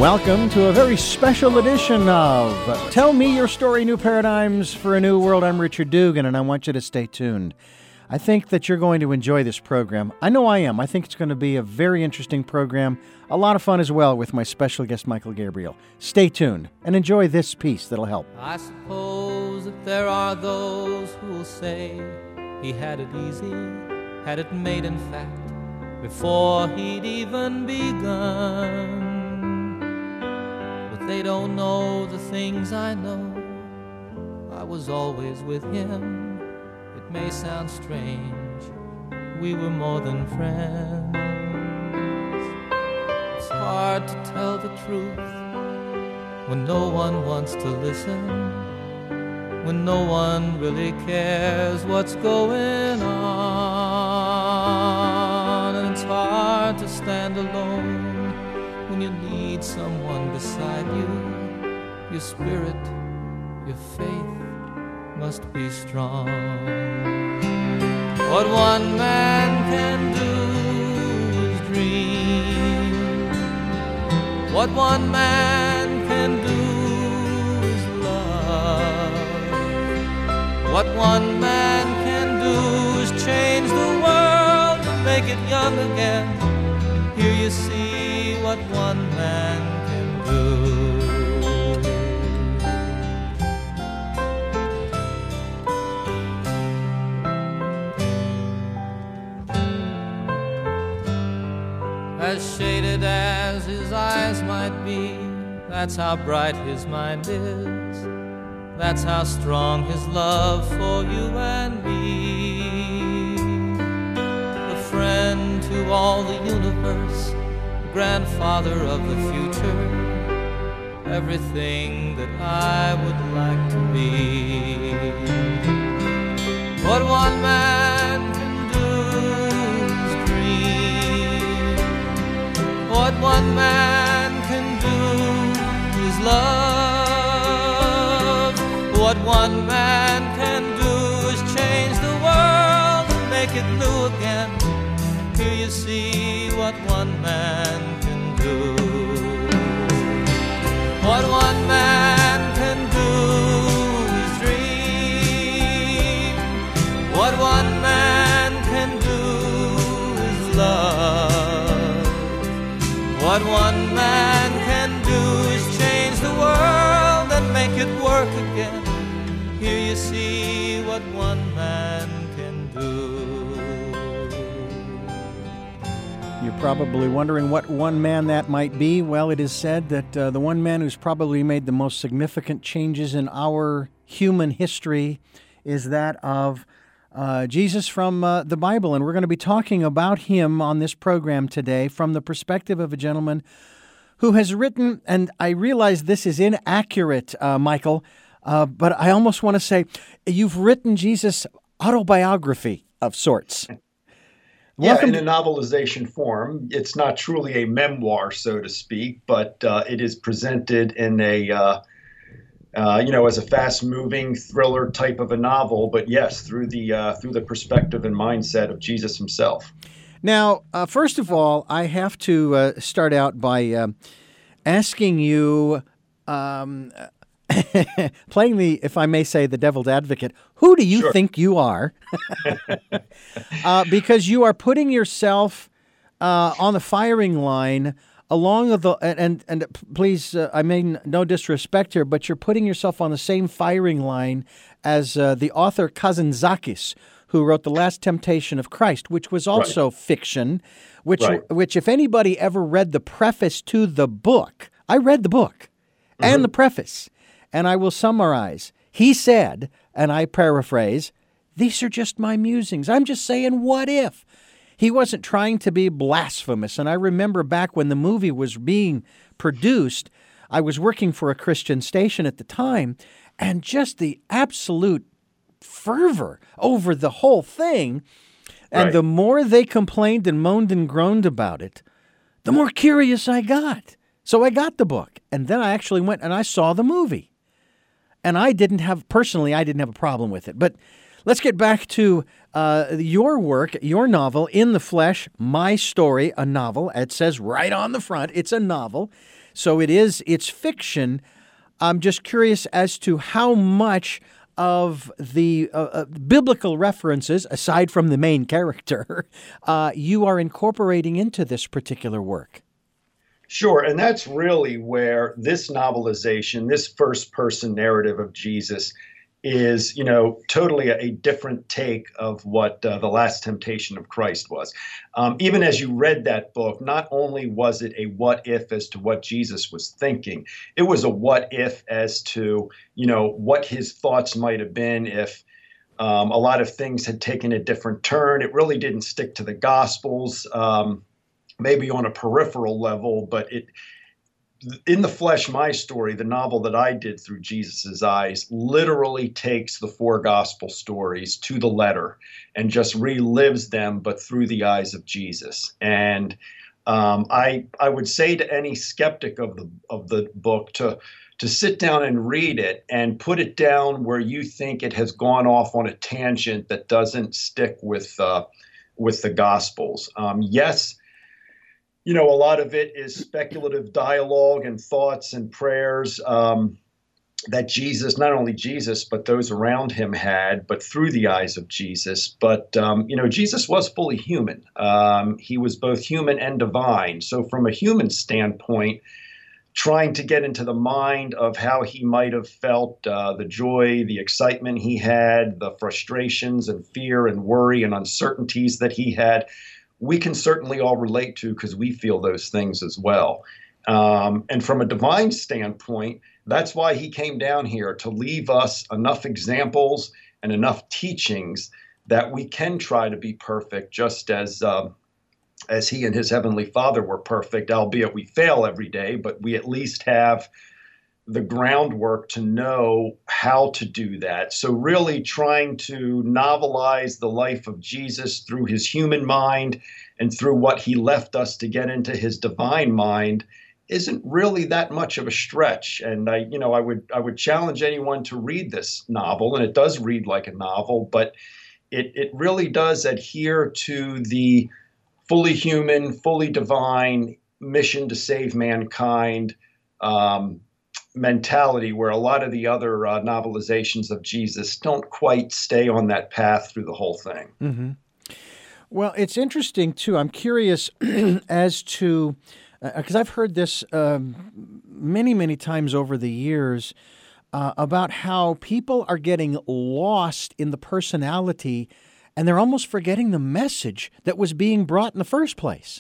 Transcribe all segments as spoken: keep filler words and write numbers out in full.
Welcome to a very special edition of Tell Me Your Story, New Paradigms for a New World. I'm Richard Dugan, and I want you to stay tuned. I think that you're going to enjoy this program. I know I am. I think it's going to be a very interesting program, a lot of fun as well with my special guest, Michael Gabriel. Stay tuned and enjoy this piece that'll help. I suppose that there are those who will say he had it easy, had it made in fact, before he'd even begun. They don't know the things I know. I was always with him. It may sound strange, we were more than friends. It's hard to tell the truth when no one wants to listen, when no one really cares what's going on. And it's hard to stand alone when you need someone beside you. Your spirit, your faith must be strong. What one man can do is dream. What one man can do is love. What one man can do is change the world and make it young again. Here you see what one man can do. As shaded as his eyes might be, that's how bright his mind is. That's how strong his love for you and me. The friend to all the universe, grandfather of the future, everything that I would like to be. What one man can do is dream. What one man can do is love. What one man can do is change the world and make it new again. Here you see what one man can do. What one man can do is dream. What one man can do is love. What one man can do is change the world and make it work again. Here you see what one man can do. You're probably wondering what one man that might be. Well, it is said that uh, the one man who's probably made the most significant changes in our human history is that of uh, Jesus from uh, the Bible. And we're going to be talking about him on this program today from the perspective of a gentleman who has written, and I realize this is inaccurate, uh, Michael, uh, but I almost want to say you've written Jesus' autobiography of sorts. Yeah, Welcome in a novelization form. It's not truly a memoir, so to speak, but uh, it is presented in a, uh, uh, you know, as a fast-moving thriller type of a novel. But yes, through the uh, through the perspective and mindset of Jesus himself. Now, uh, first of all, I have to uh, start out by uh, asking you, um, playing the, if I may say, the devil's advocate, who do you Sure. think you are? uh, because you are putting yourself uh, on the firing line along with the, and, and please, uh, I mean no disrespect here, but you're putting yourself on the same firing line as uh, the author Kazantzakis, who wrote The Last Temptation of Christ, which was also right. fiction, which, right. which if anybody ever read the preface to the book, I read the book mm-hmm. and the preface, and I will summarize. He said, and I paraphrase, these are just my musings. I'm just saying, what if? He wasn't trying to be blasphemous. And I remember back when the movie was being produced, I was working for a Christian station at the time, and just the absolute fervor over the whole thing. And right. the more they complained and moaned and groaned about it, the more curious I got. So I got the book. And then I actually went and I saw the movie. And I didn't have, personally, I didn't have a problem with it. But let's get back to uh, your work, your novel, In the Flesh, My Story, a novel. It says right on the front, it's a novel. So it is, it's fiction. I'm just curious as to how much of the uh, uh, biblical references, aside from the main character, uh, you are incorporating into this particular work. Sure, and that's really where this novelization, this first-person narrative of Jesus, is, you know, totally a, a different take of what uh, The Last Temptation of Christ was. Um, even as you read that book, not only was it a what if as to what Jesus was thinking, it was a what if as to, you know, what his thoughts might have been if um, a lot of things had taken a different turn. It really didn't stick to the Gospels, um, maybe on a peripheral level, but it In the Flesh, My Story, the novel that I did through Jesus's eyes, literally takes the four gospel stories to the letter and just relives them, but through the eyes of Jesus. And um, I I would say to any skeptic of the of the book to to sit down and read it and put it down where you think it has gone off on a tangent that doesn't stick with uh, with the Gospels. Um, yes. You know, a lot of it is speculative dialogue and thoughts and prayers um, that Jesus, not only Jesus, but those around him had, but through the eyes of Jesus. But, um, you know, Jesus was fully human. Um, he was both human and divine. So from a human standpoint, trying to get into the mind of how he might have felt, uh, the joy, the excitement he had, the frustrations and fear and worry and uncertainties that he had, we can certainly all relate to because we feel those things as well. Um, and from a divine standpoint, that's why he came down here, to leave us enough examples and enough teachings that we can try to be perfect, just as uh, as he and his heavenly Father were perfect, albeit we fail every day, but we at least have the groundwork to know how to do that. So really trying to novelize the life of Jesus through his human mind and through what he left us to get into his divine mind isn't really that much of a stretch. And I, you know, I would I would challenge anyone to read this novel, and it does read like a novel, but it it really does adhere to the fully human, fully divine mission to save mankind um, mentality, where a lot of the other uh, novelizations of Jesus don't quite stay on that path through the whole thing. Mm-hmm. Well, it's interesting, too. I'm curious as to, because uh, I've heard this um, many, many times over the years, uh, about how people are getting lost in the personality and they're almost forgetting the message that was being brought in the first place.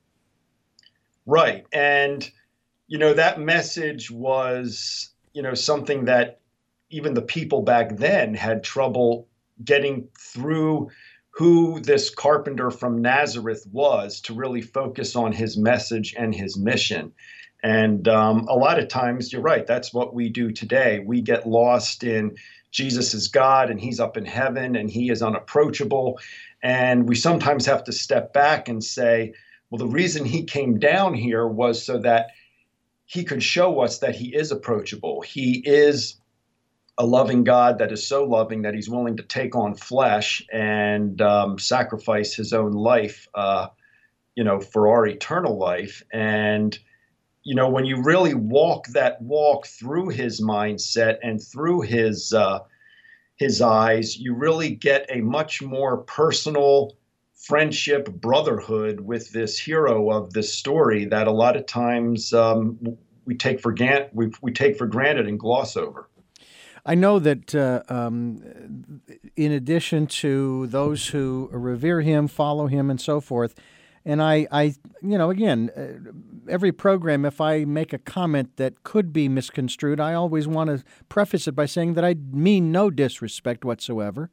Right. And you know, that message was, you know, something that even the people back then had trouble getting through who this carpenter from Nazareth was, to really focus on his message and his mission. And um, a lot of times, you're right, that's what we do today. We get lost in Jesus is God and he's up in heaven and he is unapproachable. And we sometimes have to step back and say, well, the reason he came down here was so that he could show us that he is approachable. He is a loving God that is so loving that he's willing to take on flesh and um, sacrifice his own life, uh, you know, for our eternal life. And, you know, when you really walk that walk through his mindset and through his uh, his eyes, you really get a much more personal friendship, brotherhood with this hero of this story that a lot of times um, we take for granted, we, we take for granted and gloss over. I know that uh, um, in addition to those who revere him, follow him, and so forth, and I, I you know, again, uh, every program, if I make a comment that could be misconstrued, I always want to preface it by saying that I mean no disrespect whatsoever.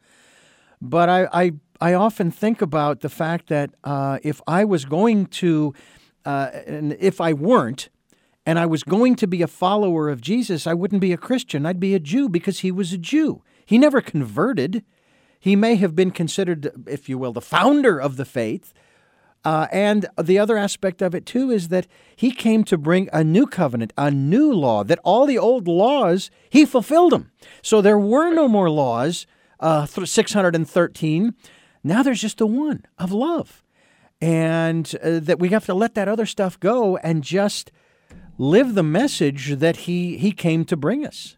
But I, I, I often think about the fact that uh, if I was going to, uh, and if I weren't, and I was going to be a follower of Jesus, I wouldn't be a Christian. I'd be a Jew because he was a Jew. He never converted. He may have been considered, if you will, the founder of the faith. Uh, and the other aspect of it, too, is that he came to bring a new covenant, a new law, that all the old laws, he fulfilled them. So there were no more laws, uh, six hundred thirteen. Now there's just the one of love. And uh, that we have to let that other stuff go and just live the message that he he came to bring us.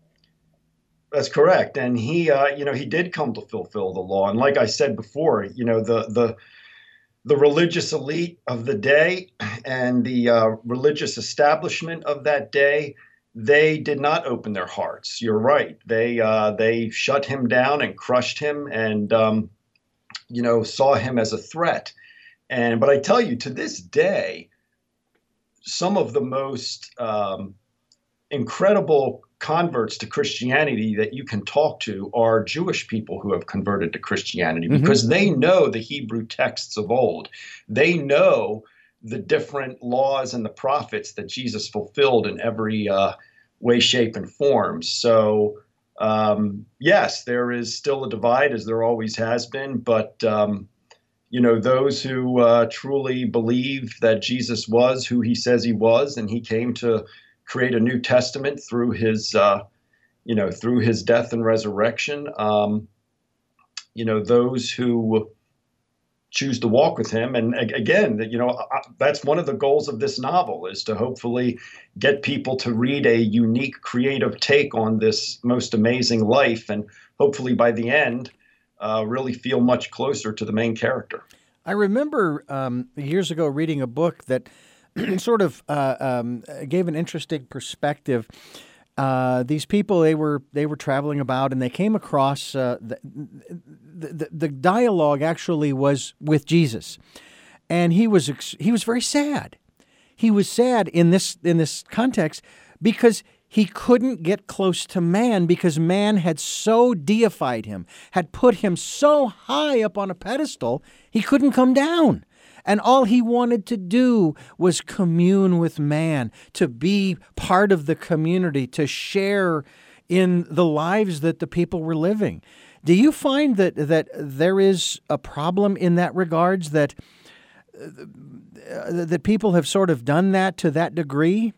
That's correct. And he, uh, you know, he did come to fulfill the law. And like I said before, you know, the the the religious elite of the day and the uh, religious establishment of that day, they did not open their hearts. You're right. They uh, they shut him down and crushed him, and um, you know, saw him as a threat. And but I tell you, to this day, some of the most um, incredible converts to Christianity that you can talk to are Jewish people who have converted to Christianity, Mm-hmm. because they know the Hebrew texts of old. They know the different laws and the prophets that Jesus fulfilled in every uh, way, shape, and form. So, um, yes, there is still a divide, as there always has been, but um, you know, those who uh, truly believe that Jesus was who he says he was, and he came to create a New Testament through his, uh, you know, through his death and resurrection. Um, you know, those who choose to walk with him. And again, you know, that's one of the goals of this novel, is to hopefully get people to read a unique, creative take on this most amazing life. And hopefully by the end, uh, really feel much closer to the main character. I remember um, years ago reading a book that sort of uh, um, gave an interesting perspective. Uh, these people, they were they were traveling about, and they came across uh, the, the the dialogue actually was with Jesus, and he was he was very sad. He was sad in this in this context because he couldn't get close to man, because man had so deified him, had put him so high up on a pedestal, he couldn't come down. And all he wanted to do was commune with man, to be part of the community, to share in the lives that the people were living. Do you find that that there is a problem in that regards, that uh, that people have sort of done that to that degree?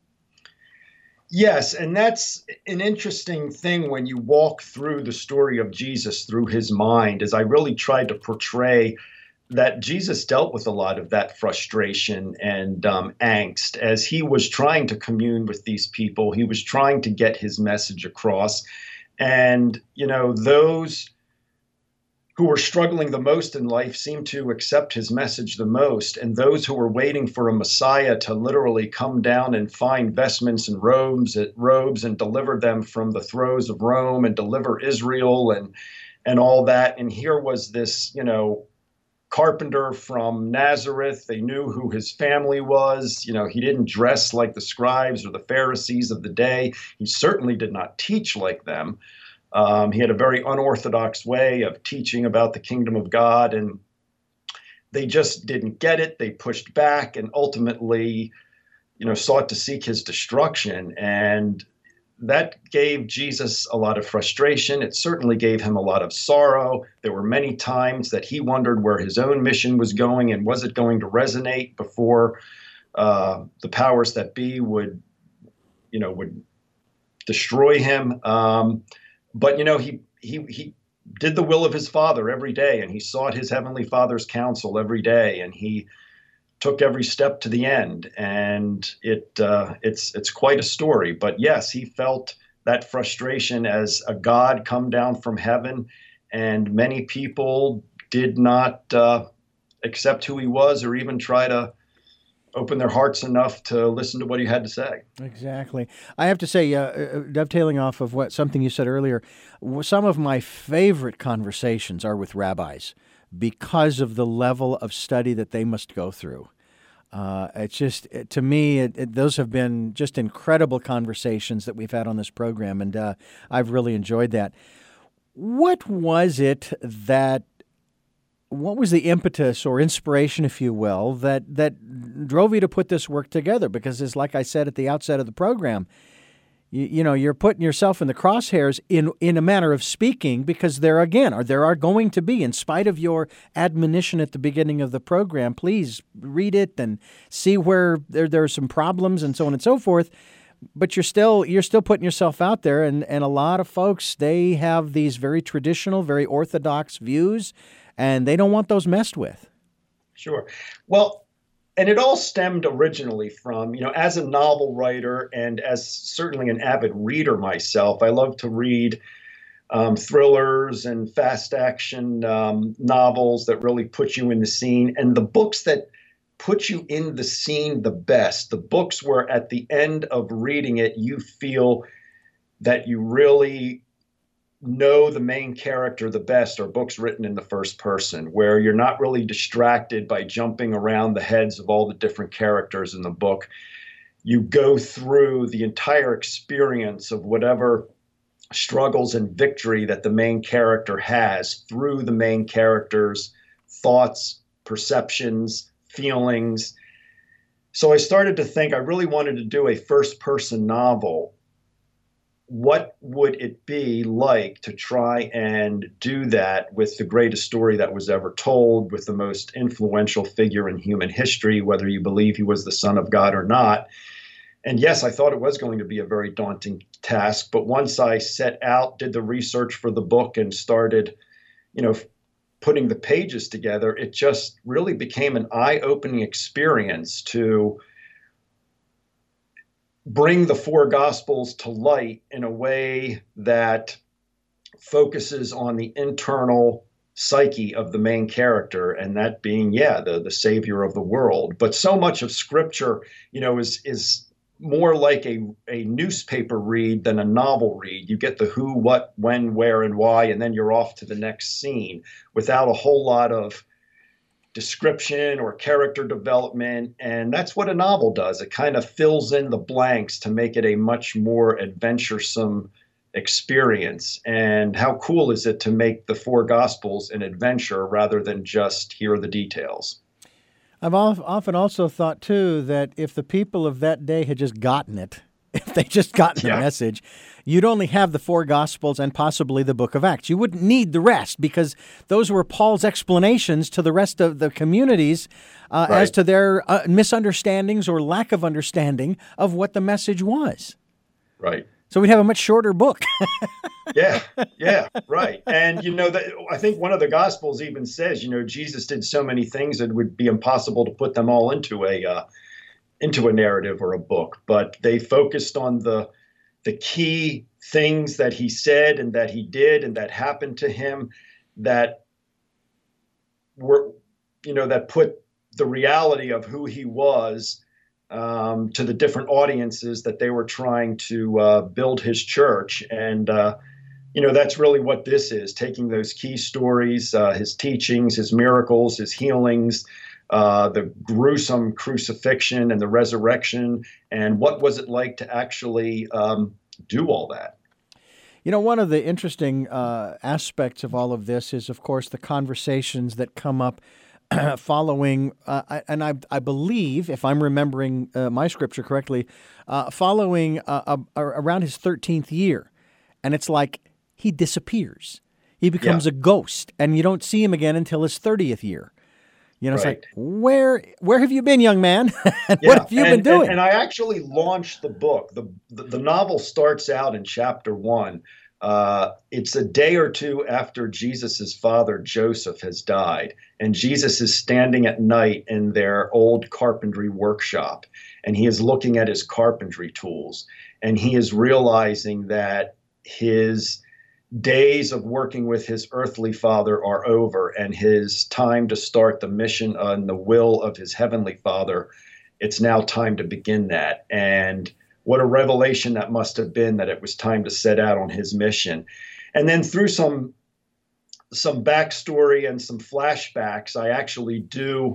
Yes, and that's an interesting thing when you walk through the story of Jesus through his mind, as I really tried to portray that Jesus dealt with a lot of that frustration and um, angst as he was trying to commune with these people. He was trying to get his message across. And, you know, those who were struggling the most in life seemed to accept his message the most. And those who were waiting for a Messiah to literally come down and find vestments and robes, robes and deliver them from the throes of Rome and deliver Israel and, and all that. And here was this, you know, carpenter from Nazareth. They knew who his family was. You know, he didn't dress like the scribes or the Pharisees of the day. He certainly did not teach like them. Um, he had a very unorthodox way of teaching about the kingdom of God, and they just didn't get it. They pushed back and ultimately, you know, sought to seek his destruction. And that gave Jesus a lot of frustration. It certainly gave him a lot of sorrow. There were many times that he wondered where his own mission was going, and was it going to resonate before uh, the powers that be would, you know, would destroy him. Um, but, you know, he, he, he did the will of his Father every day, and he sought his heavenly Father's counsel every day, and he took every step to the end. And it uh, it's it's quite a story. But yes, he felt that frustration as a God come down from heaven, and many people did not uh, accept who he was, or even try to open their hearts enough to listen to what he had to say. Exactly. I have to say, uh, dovetailing off of what something you said earlier, some of my favorite conversations are with rabbis, because of the level of study that they must go through. Uh, it's just, it, to me, it, it, those have been just incredible conversations that we've had on this program, and uh, I've really enjoyed that. What was it that, what was the impetus or inspiration, if you will, that, that drove you to put this work together? Because as like I said at the outset of the program, You, you know, you're putting yourself in the crosshairs in in a manner of speaking, because there again are there are going to be, in spite of your admonition at the beginning of the program, please read it and see where there there are some problems and so on and so forth. But you're still you're still putting yourself out there, and, and a lot of folks, they have these very traditional, very orthodox views, and they don't want those messed with. Sure. Well, and it all stemmed originally from, you know, as a novel writer and as certainly an avid reader myself, I love to read um, thrillers and fast action um, novels that really put you in the scene. And the books that put you in the scene the best, the books where at the end of reading it, you feel that you really know the main character the best, are books written in the first person, where you're not really distracted by jumping around the heads of all the different characters in the book. You go through the entire experience of whatever struggles and victory that the main character has through the main character's thoughts, perceptions, feelings. So I started to think I really wanted to do a first-person novel. What would it be like to try and do that with the greatest story that was ever told, with the most influential figure in human history, whether you believe he was the Son of God or not? And yes, I thought it was going to be a very daunting task. But once I set out, did the research for the book, and started, you know, putting the pages together, it just really became an eye-opening experience to bring the four Gospels to light in a way that focuses on the internal psyche of the main character, and that being, yeah, the, the savior of the world. But so much of Scripture, you know, is is more like a, a newspaper read than a novel read. You get the who, what, when, where, and why, and then you're off to the next scene without a whole lot of description or character development. And that's what a novel does. It kind of fills in the blanks to make it a much more adventuresome experience. And how cool is it to make the four Gospels an adventure rather than just here are the details? I've often also thought, too, that if the people of that day had just gotten it, if they just gotten Yeah. the message, you'd only have the four Gospels and possibly the book of Acts. You wouldn't need the rest, because those were Paul's explanations to the rest of the communities uh, Right. as to their uh, misunderstandings or lack of understanding of what the message was. Right. So we'd have a much shorter book. Yeah, yeah, right. And, you know, that, I think one of the Gospels even says, you know, Jesus did so many things that it would be impossible to put them all into a uh, into a narrative or a book. But they focused on the the key things that he said and that he did and that happened to him that were, you know, that put the reality of who he was um, to the different audiences that they were trying to uh, build his church. And, uh, you know, that's really what this is, taking those key stories, uh, his teachings, his miracles, his healings, uh, the gruesome crucifixion and the resurrection, and what was it like to actually um, do all that. You know, one of the interesting uh, aspects of all of this is, of course, the conversations that come up following, uh, I- and I, I believe, if I'm remembering uh, my scripture correctly, uh, following uh, uh, around his thirteenth year. And it's like he disappears. He becomes Yeah. a ghost, and you don't see him again until his thirtieth year. You know, it's Right. like, where where have you been, young man? And Yeah, what have you and, been doing? And, and I actually launched the book. The, the, the novel starts out in chapter one. Uh, it's a day or two after Jesus's father, Joseph, has died. And Jesus is standing at night in their old carpentry workshop. And he is looking at his carpentry tools. And he is realizing that his days of working with his earthly father are over, and his time to start the mission and the will of his heavenly father, it's now time to begin that. And what a revelation that must have been, that it was time to set out on his mission. And then through some some backstory and some flashbacks, I actually do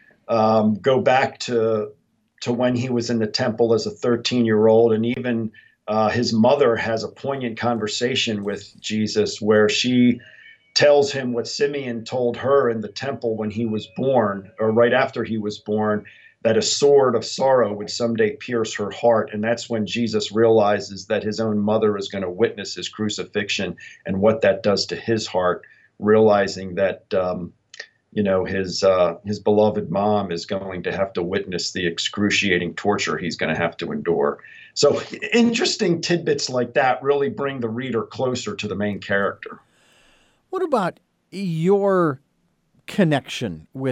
um, go back to to when he was in the temple as a thirteen-year-old, and even Uh, his mother has a poignant conversation with Jesus where she tells him what Simeon told her in the temple when he was born, or right after he was born, that a sword of sorrow would someday pierce her heart. And that's when Jesus realizes that his own mother is going to witness his crucifixion and what that does to his heart, realizing that, um, you know, his uh, his beloved mom is going to have to witness the excruciating torture he's going to have to endure. So interesting tidbits like that really bring the reader closer to the main character. What about your connection with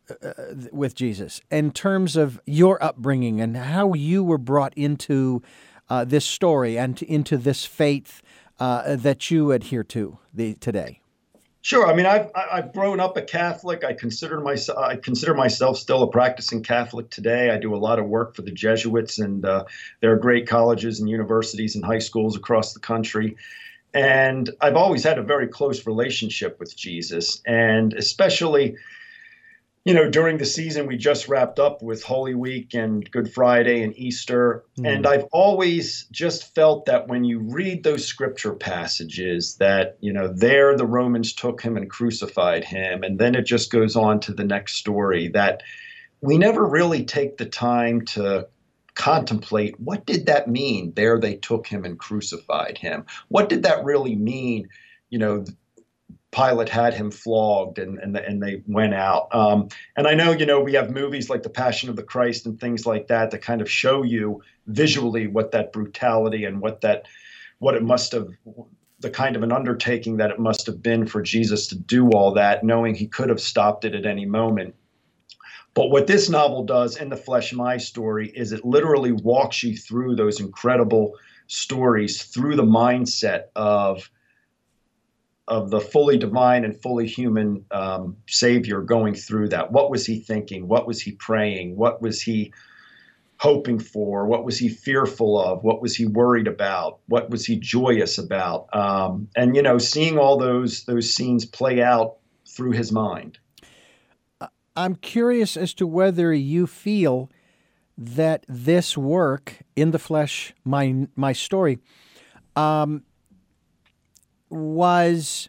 uh, with Jesus in terms of your upbringing and how you were brought into uh, this story and to, into this faith uh, that you adhere to the, today? Sure. I mean, I've I've grown up a Catholic. I consider myself I consider myself still a practicing Catholic today. I do a lot of work for the Jesuits, and uh, there are great colleges and universities and high schools across the country. And I've always had a very close relationship with Jesus, and especially, you know, during the season we just wrapped up with Holy Week and Good Friday and Easter. Mm. And I've always just felt that when you read those scripture passages that, you know, there the Romans took him and crucified him. And then it just goes on to the next story, that we never really take the time to contemplate, what did that mean? There they took him and crucified him. What did that really mean? You know, Pilate had him flogged, and and, and they went out. Um, and I know, you know, we have movies like The Passion of the Christ and things like that that kind of show you visually what that brutality and what that, what it must have, the kind of an undertaking that it must have been for Jesus to do all that, knowing he could have stopped it at any moment. But what this novel does in The Flesh, My Story, is it literally walks you through those incredible stories through the mindset of of the fully divine and fully human um, Savior going through that. What was he thinking? What was he praying? What was he hoping for? What was he fearful of? What was he worried about? What was he joyous about? Um, and, you know, seeing all those those scenes play out through his mind. I'm curious as to whether you feel that this work, In the Flesh, My, My Story, um, was,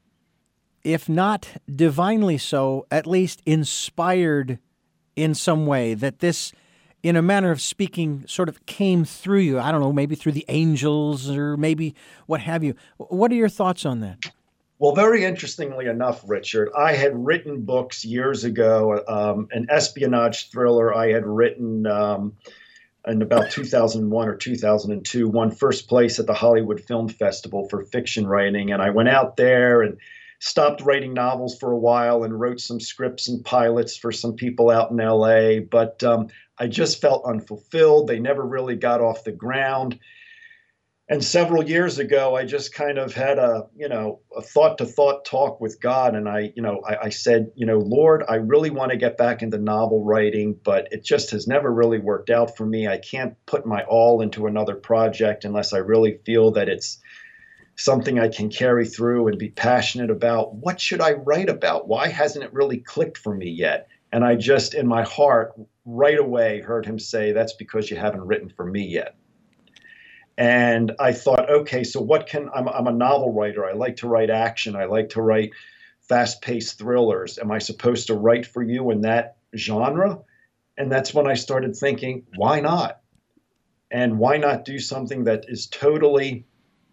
if not divinely so, at least inspired in some way, that this, in a manner of speaking, sort of came through you. I don't know, maybe through the angels or maybe what have you. What are your thoughts on that? Well, very interestingly enough, Richard, I had written books years ago, um, an espionage thriller I had written um, in about two thousand one or two thousand two, won first place at the Hollywood Film Festival for fiction writing. And I went out there and stopped writing novels for a while and wrote some scripts and pilots for some people out in L A. But um, I just felt unfulfilled. They never really got off the ground. And several years ago, I just kind of had a, you know, a thought to thought talk with God. And I, you know, I, I said, you know, Lord, I really want to get back into novel writing, but it just has never really worked out for me. I can't put my all into another project unless I really feel that it's something I can carry through and be passionate about. What should I write about? Why hasn't it really clicked for me yet? And I just, in my heart, right away heard him say, that's because you haven't written for me yet. And I thought, okay, so what can, I'm, I'm a novel writer. I like to write action. I like to write fast-paced thrillers. Am I supposed to write for you in that genre? And that's when I started thinking, why not? And why not do something that is totally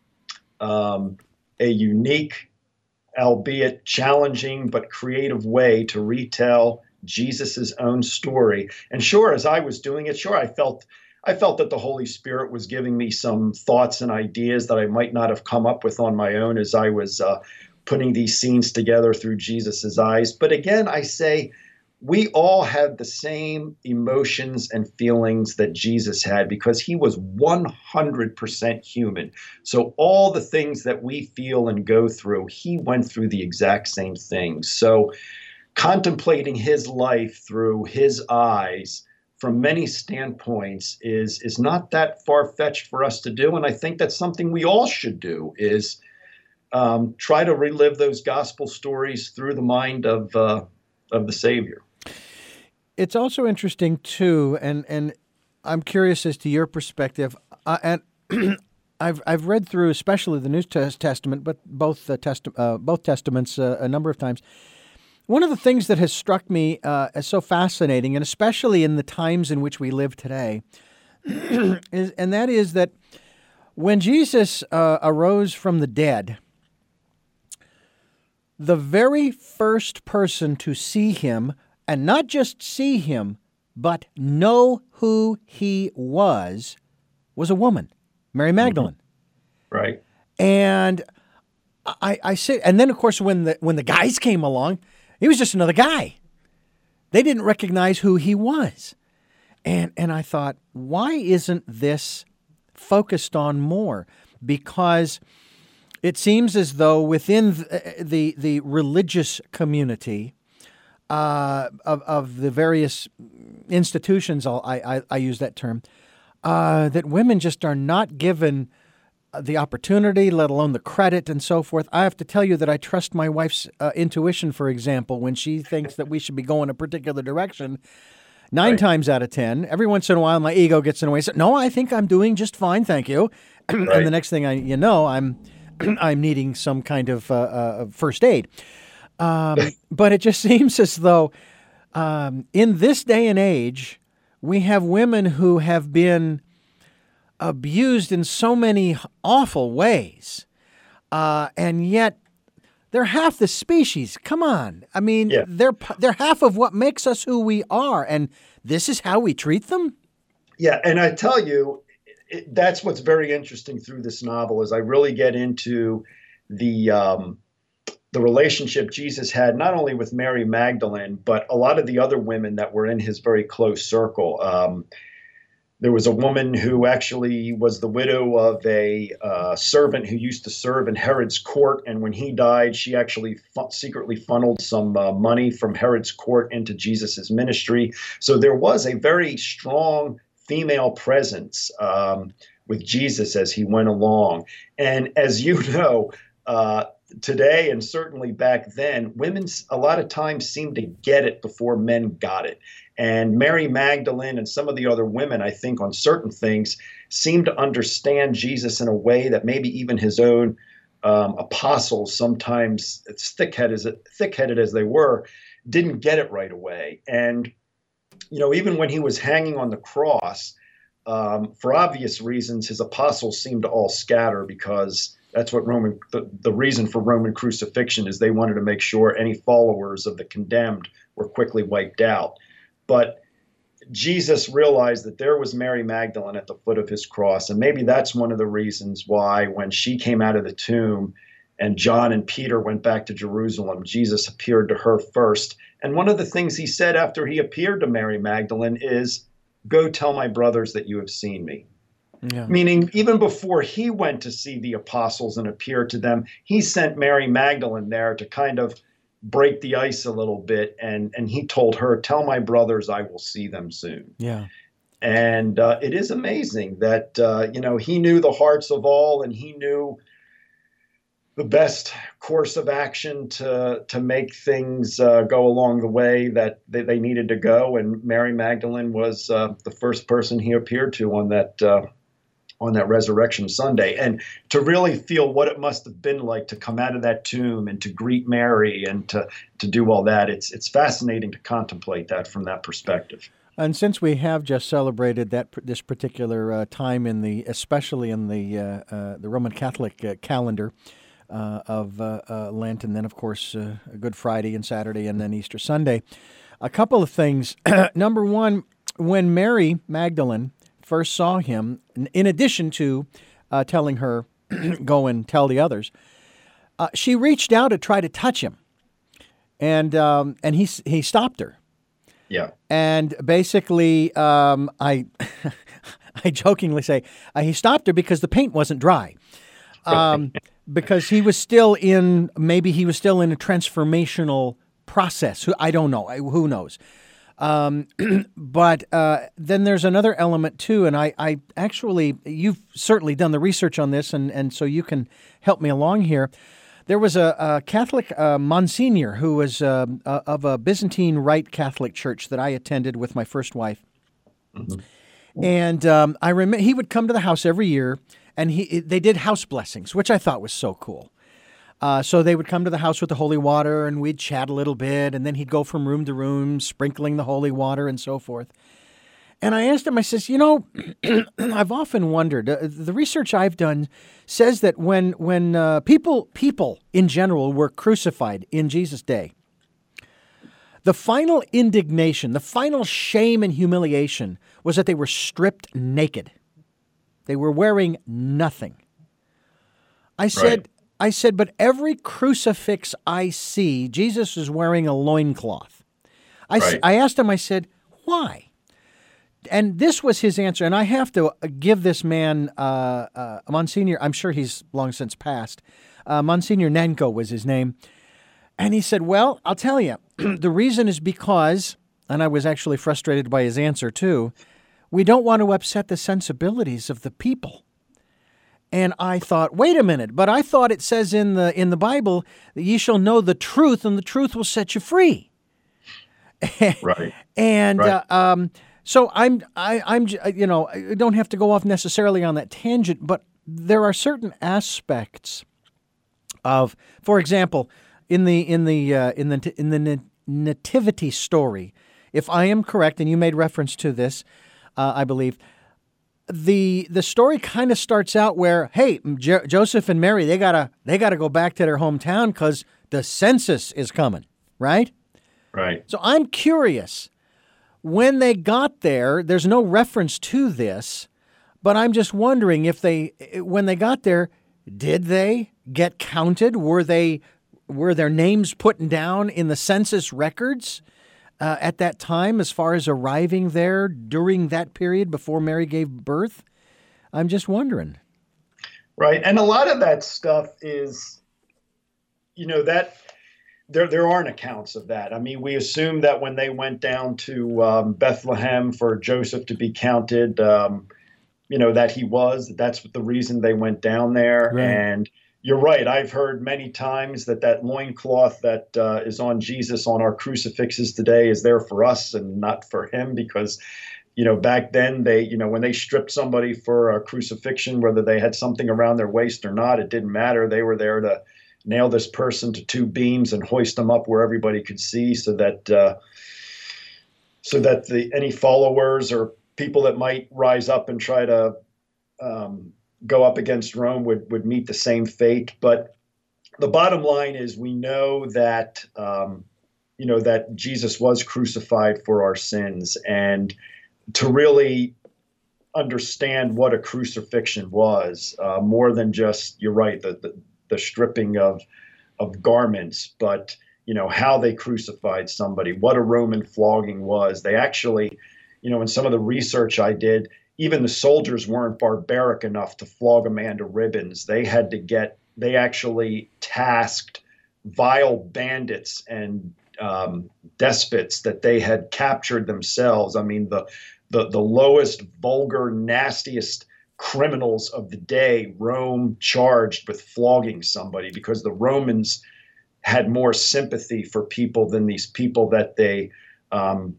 um, a unique, albeit challenging, but creative way to retell Jesus's own story. And sure, as I was doing it, sure, I felt I felt that the Holy Spirit was giving me some thoughts and ideas that I might not have come up with on my own as I was uh, putting these scenes together through Jesus's eyes. But again, I say we all have the same emotions and feelings that Jesus had because he was one hundred percent human. So all the things that we feel and go through, he went through the exact same things. So contemplating his life through his eyes from many standpoints is is not that far-fetched for us to do. And I think that's something we all should do, is um, try to relive those gospel stories through the mind of uh, of the Savior. It's also interesting, too, and, and I'm curious as to your perspective. Uh, and I've I've read through, especially the New Testament, but both, uh, test, uh, both Testaments uh, a number of times. One of the things that has struck me uh, as so fascinating, and especially in the times in which we live today, is, and that is that when Jesus uh, arose from the dead, the very first person to see him, and not just see him, but know who he was, was a woman, Mary Magdalene. Mm-hmm. Right. And I, I say, and then of course when the when the guys came along, he was just another guy. They didn't recognize who he was. And and I thought, why isn't this focused on more? Because it seems as though within the the, the religious community uh, of of the various institutions, I'll, I, I I use that term, uh, that women just are not given the opportunity, let alone the credit and so forth. I have to tell you that I trust my wife's uh, intuition, for example, when she thinks that we should be going a particular direction. Nine right. times out of ten, every once in a while, my ego gets in the way. So, no, I think I'm doing just fine, thank you. Right. And the next thing I, you know, I'm I'm needing some kind of uh, uh, first aid. Um, but it just seems as though um, in this day and age, we have women who have been abused in so many awful ways, uh, and yet they're half the species. Come on. I mean, yeah. they're they're half of what makes us who we are, and this is how we treat them? Yeah, and I tell you, it, that's what's very interesting through this novel is I really get into the um, the relationship Jesus had not only with Mary Magdalene, but a lot of the other women that were in his very close circle. Um, There was a woman who actually was the widow of a uh, servant who used to serve in Herod's court. And when he died, she actually fu- secretly funneled some uh, money from Herod's court into Jesus's ministry. So there was a very strong female presence um, with Jesus as he went along. And as you know, uh, today and certainly back then, women a lot of times seemed to get it before men got it. And Mary Magdalene and some of the other women, I think, on certain things, seemed to understand Jesus in a way that maybe even his own um, apostles, sometimes as thick-headed as, thick-headed as they were, didn't get it right away. And, you know, even when he was hanging on the cross, um, for obvious reasons, his apostles seemed to all scatter because that's what Roman, the, the reason for Roman crucifixion is they wanted to make sure any followers of the condemned were quickly wiped out. But Jesus realized that there was Mary Magdalene at the foot of his cross. And maybe that's one of the reasons why when she came out of the tomb and John and Peter went back to Jerusalem, Jesus appeared to her first. And one of the things he said after he appeared to Mary Magdalene is, "Go tell my brothers that you have seen me." Yeah. Meaning even before he went to see the apostles and appear to them, he sent Mary Magdalene there to kind of break the ice a little bit. And, and he told her, "Tell my brothers I will see them soon." Yeah. And uh, it is amazing that, uh, you know, he knew the hearts of all, and he knew the best course of action to to make things uh, go along the way that they, they needed to go. And Mary Magdalene was uh, the first person he appeared to on that uh, on that Resurrection Sunday. And to really feel what it must have been like to come out of that tomb and to greet Mary and to to do all that, it's it's fascinating to contemplate that from that perspective. And since we have just celebrated that this particular uh, time in the, especially in the uh, uh, the Roman Catholic uh, calendar uh, of uh, uh, Lent, and then of course uh, Good Friday and Saturday, and then Easter Sunday, a couple of things. Number one, when Mary Magdalene first saw him, in addition to uh, telling her, "Go and tell the others," uh, she reached out to try to touch him, and um, and he he stopped her. Yeah. And basically, um, I I jokingly say uh, he stopped her because the paint wasn't dry, um, because he was still in maybe he was still in a transformational process. Who I don't know. Who knows? Um, but uh, then there's another element too, and I, I actually, you've certainly done the research on this, and, and so you can help me along here. There was a, a Catholic uh, Monsignor who was uh, uh, of a Byzantine Rite Catholic church that I attended with my first wife, mm-hmm. and um, I remember he would come to the house every year, and he they did house blessings, which I thought was so cool. Uh, so they would come to the house with the holy water, and we'd chat a little bit, and then he'd go from room to room, sprinkling the holy water and so forth. And I asked him, I says, you know, I've often wondered, uh, the research I've done says that when when uh, people people in general were crucified in Jesus' day, the final indignation, the final shame and humiliation was that they were stripped naked. They were wearing nothing. I said... Right. I said, but every crucifix I see, Jesus is wearing a loincloth. I, s- Right. I asked him, I said, why? And this was his answer. And I have to give this man, uh, uh, Monsignor, I'm sure he's long since passed. Uh, Monsignor Nanko was his name. And he said, well, I'll tell you, the reason is because, and I was actually frustrated by his answer too, we don't want to upset the sensibilities of the people. And I thought, wait a minute, but I thought it says in the in the Bible that ye shall know the truth and the truth will set you free. Right. And Right. uh, um, so I'm, I, I'm, j- you know, I don't have to go off necessarily on that tangent, but there are certain aspects of, for example, in the in the uh, in the in the na- nativity story, if I am correct, and you made reference to this, uh, I believe. The the story kind of starts out where, hey, Jo- Joseph and Mary, they gotta they gotta go back to their hometown because the census is coming, right? Right. So I'm curious, when they got there, there's no reference to this, but I'm just wondering if they, when they got there, did they get counted? Were they, were their names put down in the census records uh, at that time as far as arriving there during that period before Mary gave birth? I'm just wondering. Right. And a lot of that stuff is, you know, that there there aren't accounts of that. I mean, we assume that when they went down to um, Bethlehem for Joseph to be counted, um, you know, that he was. That's the reason they went down there. Right. And you're right. I've heard many times that that loincloth that uh, is on Jesus on our crucifixes today is there for us and not for him, because you know, back then they, you know, when they stripped somebody for a crucifixion, whether they had something around their waist or not, it didn't matter. They were there to nail this person to two beams and hoist them up where everybody could see, so that uh, so that the any followers or people that might rise up and try to um, go up against Rome would would meet the same fate. But the bottom line is, we know that um, you know that Jesus was crucified for our sins, and to really understand what a crucifixion was, uh, more than just, you're right, the, the the stripping of of garments, but you know how they crucified somebody, what a Roman flogging was. They actually, you know, in some of the research I did, even the soldiers weren't barbaric enough to flog a man to ribbons. They had to get, they actually tasked vile bandits and um, despots that they had captured themselves. I mean, the the the lowest, vulgar, nastiest criminals of the day, Rome charged with flogging somebody, because the Romans had more sympathy for people than these people that they um,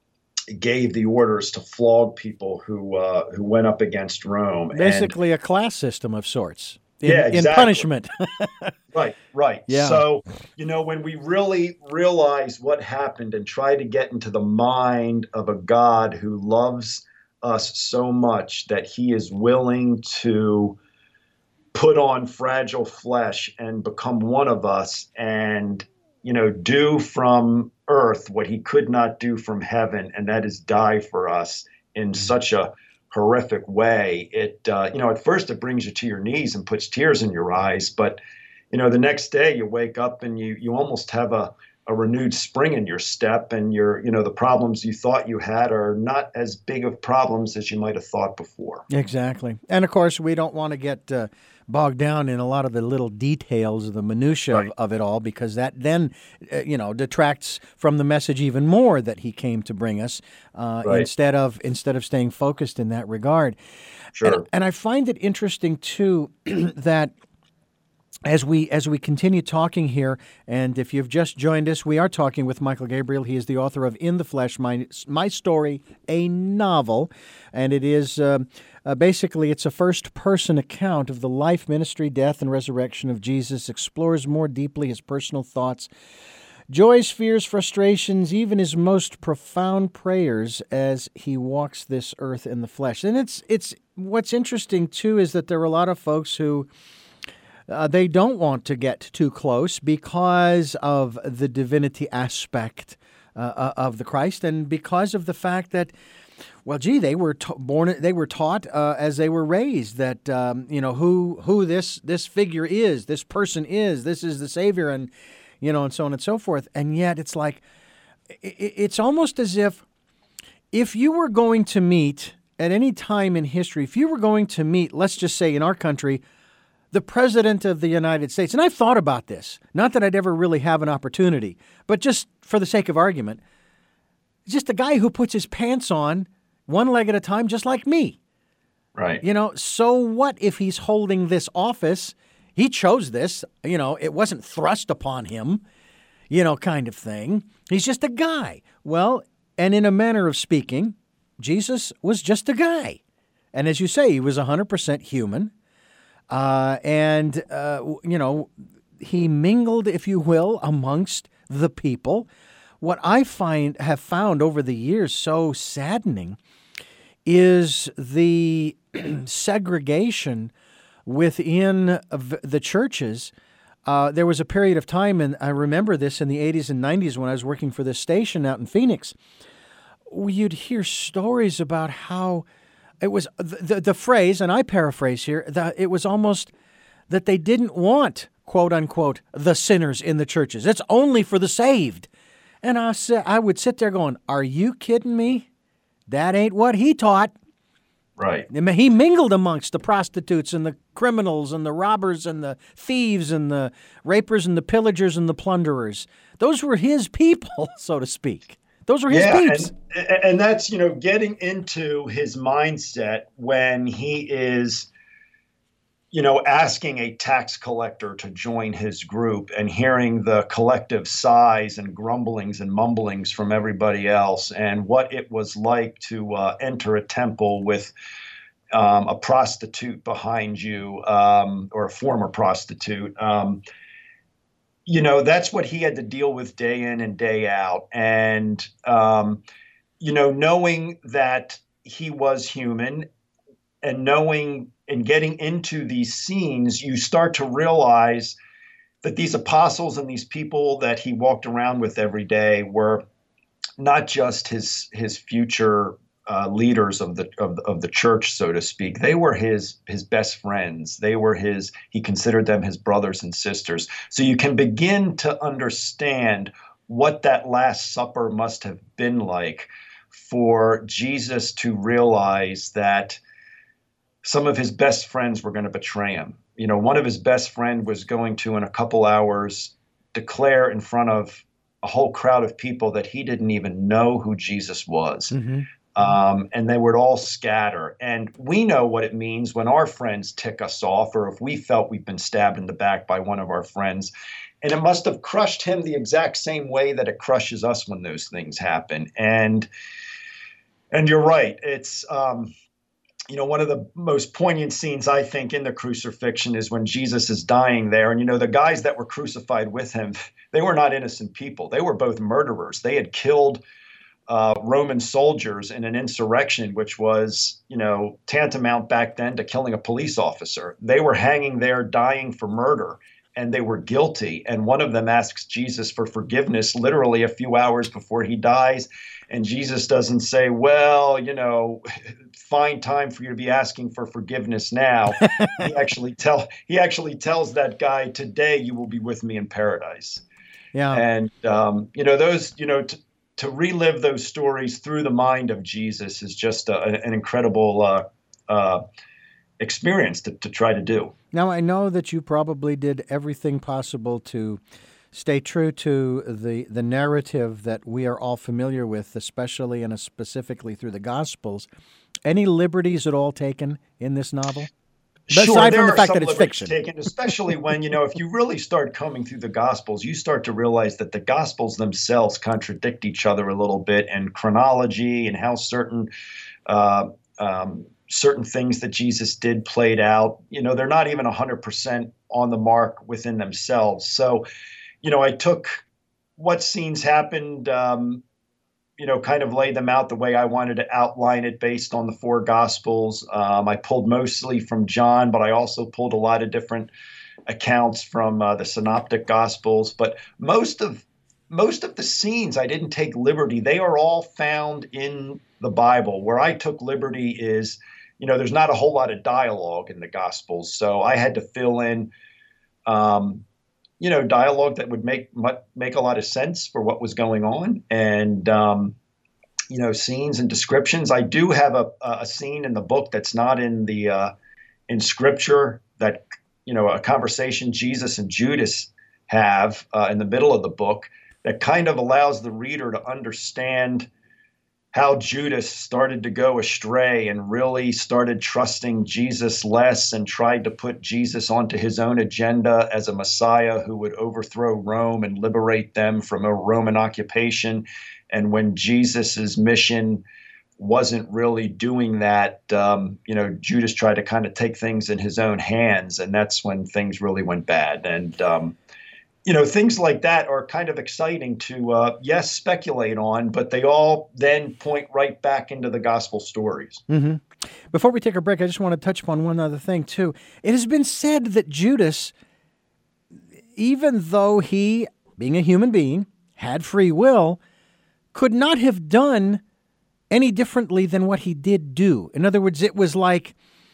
gave the orders to flog people who uh, who went up against Rome. Basically, and, a class system of sorts. In, yeah, exactly. in punishment. Right, right. Yeah. So, you know, when we really realize what happened and try to get into the mind of a God who loves us so much that he is willing to put on fragile flesh and become one of us, and, you know, do from earth what he could not do from heaven, and that is die for us in mm-hmm. such a horrific way. It, uh, you know, at first it brings you to your knees and puts tears in your eyes, but, you know, the next day you wake up and you, you almost have a, a renewed spring in your step, and your, you know, the problems you thought you had are not as big of problems as you might have thought before. Exactly. And of course, we don't want to get uh, bogged down in a lot of the little details of the minutia Right. of, of it all, because that then, uh, you know, detracts from the message even more that he came to bring us, uh, Right. instead of instead of staying focused in that regard. Sure. And, and I find it interesting too that As we as we continue talking here, and if you've just joined us, we are talking with Michael Gabriel. He is the author of In the Flesh, My, My Story, a novel, and it is uh, uh, basically it's a first-person account of the life, ministry, death, and resurrection of Jesus. Explores more deeply his personal thoughts, joys, fears, frustrations, even his most profound prayers as he walks this earth in the flesh. And it's it's what's interesting too is that there are a lot of folks who. Uh, they don't want to get too close because of the divinity aspect uh, of the Christ, and because of the fact that, well, gee, they were ta- born, they were taught uh, as they were raised that um, you know who who this this figure is, this person is, this is the Savior, and you know, and so on and so forth. And yet, it's like, it's almost as if if you were going to meet at any time in history, if you were going to meet, let's just say in our country, the President of the United States, and I've thought about this, not that I'd ever really have an opportunity, but just for the sake of argument, just a guy who puts his pants on one leg at a time, just like me. Right. You know, so what if he's holding this office? He chose this, you know, it wasn't thrust upon him, you know, kind of thing. He's just a guy. Well, and in a manner of speaking, Jesus was just a guy. And as you say, he was one hundred percent human. Uh, and, uh, you know, he mingled, if you will, amongst the people. What I find have found over the years so saddening is the segregation within the churches. Uh, there was a period of time, and I remember this in the eighties and nineties when I was working for this station out in Phoenix, you'd hear stories about how it was the, the, the phrase, and I paraphrase here, that it was almost that they didn't want, quote unquote, the sinners in the churches. It's only for the saved. And I, I would sit there going, are you kidding me? That ain't what he taught. Right. He mingled amongst the prostitutes and the criminals and the robbers and the thieves and the rapers and the pillagers and the plunderers. Those were his people, so to speak. Those were his yeah, peeps. And, and that's, you know, getting into his mindset when he is, you know, asking a tax collector to join his group and hearing the collective sighs and grumblings and mumblings from everybody else, and what it was like to uh, enter a temple with um, a prostitute behind you, um, or a former prostitute. Um, you know, that's what he had to deal with day in and day out. And, um, you know, knowing that he was human and knowing and getting into these scenes, you start to realize that these apostles and these people that he walked around with every day were not just his his future uh, leaders of the of, of the church, so to speak. They were his his best friends. They were his. He considered them his brothers and sisters. So you can begin to understand what that Last Supper must have been like for Jesus to realize that some of his best friends were going to betray him. You know, one of his best friend was going to, in a couple hours, declare in front of a whole crowd of people that he didn't even know who Jesus was. Mm-hmm. Um, and they would all scatter. And we know what it means when our friends tick us off, or if we felt we've been stabbed in the back by one of our friends. And it must have crushed him the exact same way that it crushes us when those things happen. And, and you're right. It's, um, you know, one of the most poignant scenes, I think, in the crucifixion is when Jesus is dying there. And, you know, the guys that were crucified with him, they were not innocent people. They were both murderers. They had killed uh, Roman soldiers in an insurrection, which was, you know, tantamount back then to killing a police officer. They were hanging there dying for murder, and they were guilty. And one of them asks Jesus for forgiveness literally a few hours before he dies. And Jesus doesn't say, well, you know, find time for you to be asking for forgiveness now. he actually tell he actually tells that guy, today you will be with me in paradise. Yeah. And, um, you know, those, you know, t- to relive those stories through the mind of Jesus is just a, an incredible uh, uh, experience to, to try to do. Now, I know that you probably did everything possible to stay true to the, the narrative that we are all familiar with, especially and specifically through the Gospels. Any liberties at all taken in this novel? Sure, Aside there from the are fact some that it's liberties fiction. taken, especially when, you know, if you really start combing through the Gospels, you start to realize that the Gospels themselves contradict each other a little bit, and chronology and how certain uh, um, certain things that Jesus did played out. You know, they're not even one hundred percent on the mark within themselves. So, you know, I took what scenes happened, um, you know, kind of laid them out the way I wanted to outline it based on the four Gospels. Um, I pulled mostly from John, but I also pulled a lot of different accounts from uh, the Synoptic Gospels. But most of most of the scenes I didn't take liberty. They are all found in the Bible. Where I took liberty is, you know, there's not a whole lot of dialogue in the Gospels. So I had to fill in, um, you know, dialogue that would make make a lot of sense for what was going on, and um, you know, scenes and descriptions. I do have a a scene in the book that's not in the uh, in scripture, that, you know, a conversation Jesus and Judas have uh, in the middle of the book, that kind of allows the reader to understand how Judas started to go astray and really started trusting Jesus less and tried to put Jesus onto his own agenda as a Messiah who would overthrow Rome and liberate them from a Roman occupation. And when Jesus's mission wasn't really doing that, um, you know, Judas tried to kind of take things in his own hands, and that's when things really went bad. And um, you know, things like that are kind of exciting to, uh, yes, speculate on, but they all then point right back into the gospel stories. Mm-hmm. Before we take a break, I just want to touch upon one other thing, too. It has been said that Judas, even though he, being a human being, had free will, could not have done any differently than what he did do. In other words, it was like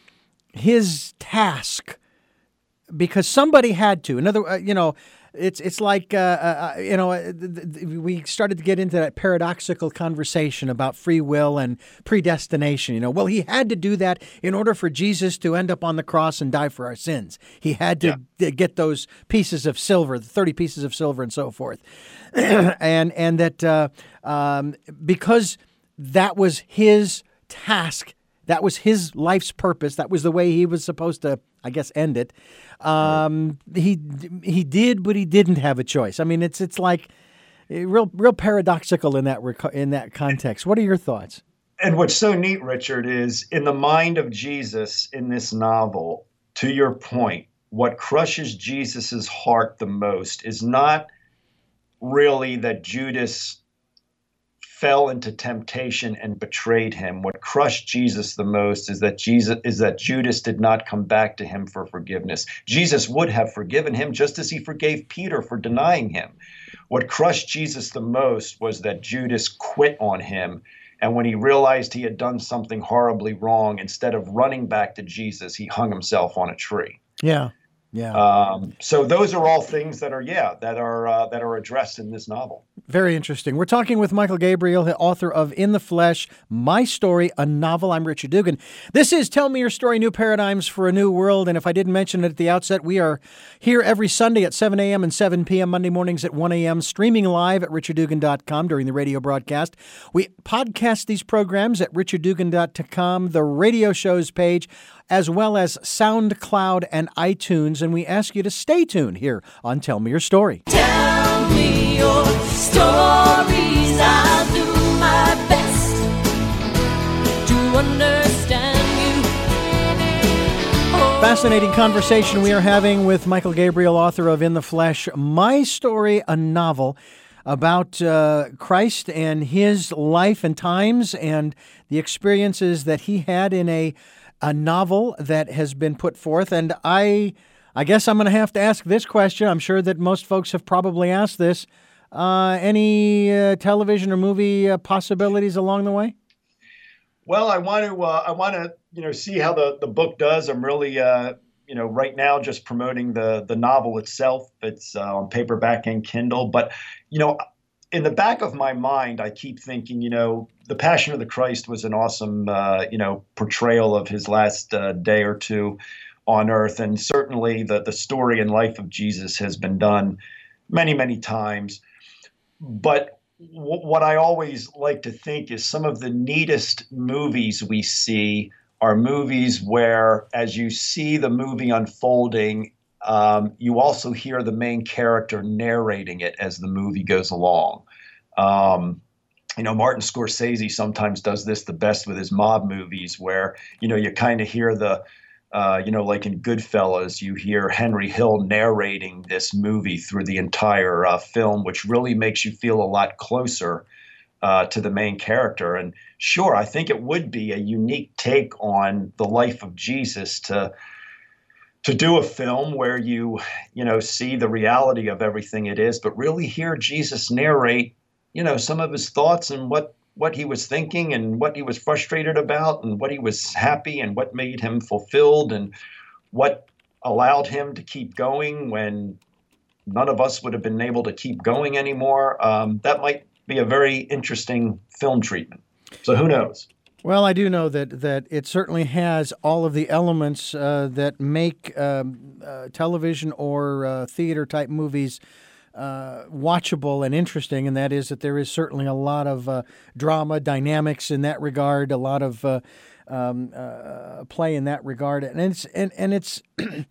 his task, because somebody had to. In other, uh, you know, It's it's like, uh, uh, you know, uh, th- th- we started to get into that paradoxical conversation about free will and predestination. You know, well, he had to do that in order for Jesus to end up on the cross and die for our sins. He had to yeah. th- get those pieces of silver, the thirty pieces of silver and so forth. and and that uh, um, because that was his task, that was his life's purpose, that was the way he was supposed to, I guess, end it. Um, he he did, but he didn't have a choice. I mean, it's it's like real real paradoxical in that in that context. What are your thoughts? And what's so neat, Richard, is in the mind of Jesus in this novel, to your point, what crushes Jesus's heart the most is not really that Judas fell into temptation and betrayed him. What crushed Jesus the most is that Jesus is that Judas did not come back to him for forgiveness. Jesus would have forgiven him just as he forgave Peter for denying him. What crushed Jesus the most was that Judas quit on him. And when he realized he had done something horribly wrong, instead of running back to Jesus, he hung himself on a tree. Yeah. Yeah. Um, so those are all things that are, yeah, that are uh, that are addressed in this novel. Very interesting. We're talking with Michael Gabriel, the author of In the Flesh, My Story, a Novel. I'm Richard Dugan. This is Tell Me Your Story, New Paradigms for a New World. And if I didn't mention it at the outset, we are here every Sunday at seven a.m. and seven p.m., Monday mornings at one a.m., streaming live at richard dugan dot com during the radio broadcast. We podcast these programs at richard dugan dot com, the radio shows page, as well as SoundCloud and iTunes. And we ask you to stay tuned here on Tell Me Your Story. Tell me your stories. I'll do my best to understand you. Oh. Fascinating conversation we are having with Michael Gabriel, author of In the Flesh, My Story, a Novel about uh, Christ and his life and times and the experiences that he had in a a novel that has been put forth. And I I guess I'm going to have to ask this question. I'm sure that most folks have probably asked this. Uh, any uh, television or movie uh, possibilities along the way? Well, I want to uh, I want to you know see how the, the book does. I'm really uh, you know right now just promoting the the novel itself. It's uh, on paperback and Kindle, but you know in the back of my mind, I keep thinking, you know, The Passion of the Christ was an awesome, uh, you know, portrayal of his last uh, day or two on earth. And certainly the, the story and life of Jesus has been done many, many times. But w- what I always like to think is some of the neatest movies we see are movies where, as you see the movie unfolding, Um, you also hear the main character narrating it as the movie goes along. Um, you know, Martin Scorsese sometimes does this the best with his mob movies where, you know, you kind of hear the, uh, you know, like in Goodfellas, you hear Henry Hill narrating this movie through the entire uh, film, which really makes you feel a lot closer uh, to the main character. And sure, I think it would be a unique take on the life of Jesus to to do a film where you, you know, see the reality of everything it is, but really hear Jesus narrate, you know, some of his thoughts and what, what he was thinking and what he was frustrated about and what he was happy and what made him fulfilled and what allowed him to keep going when none of us would have been able to keep going anymore. Um, that might be a very interesting film treatment. So who knows? Well, I do know that that it certainly has all of the elements uh, that make um, uh, television or uh, theater type movies uh, watchable and interesting, and that is that there is certainly a lot of uh, drama, dynamics in that regard, a lot of uh, um, uh, play in that regard, and it's and and it's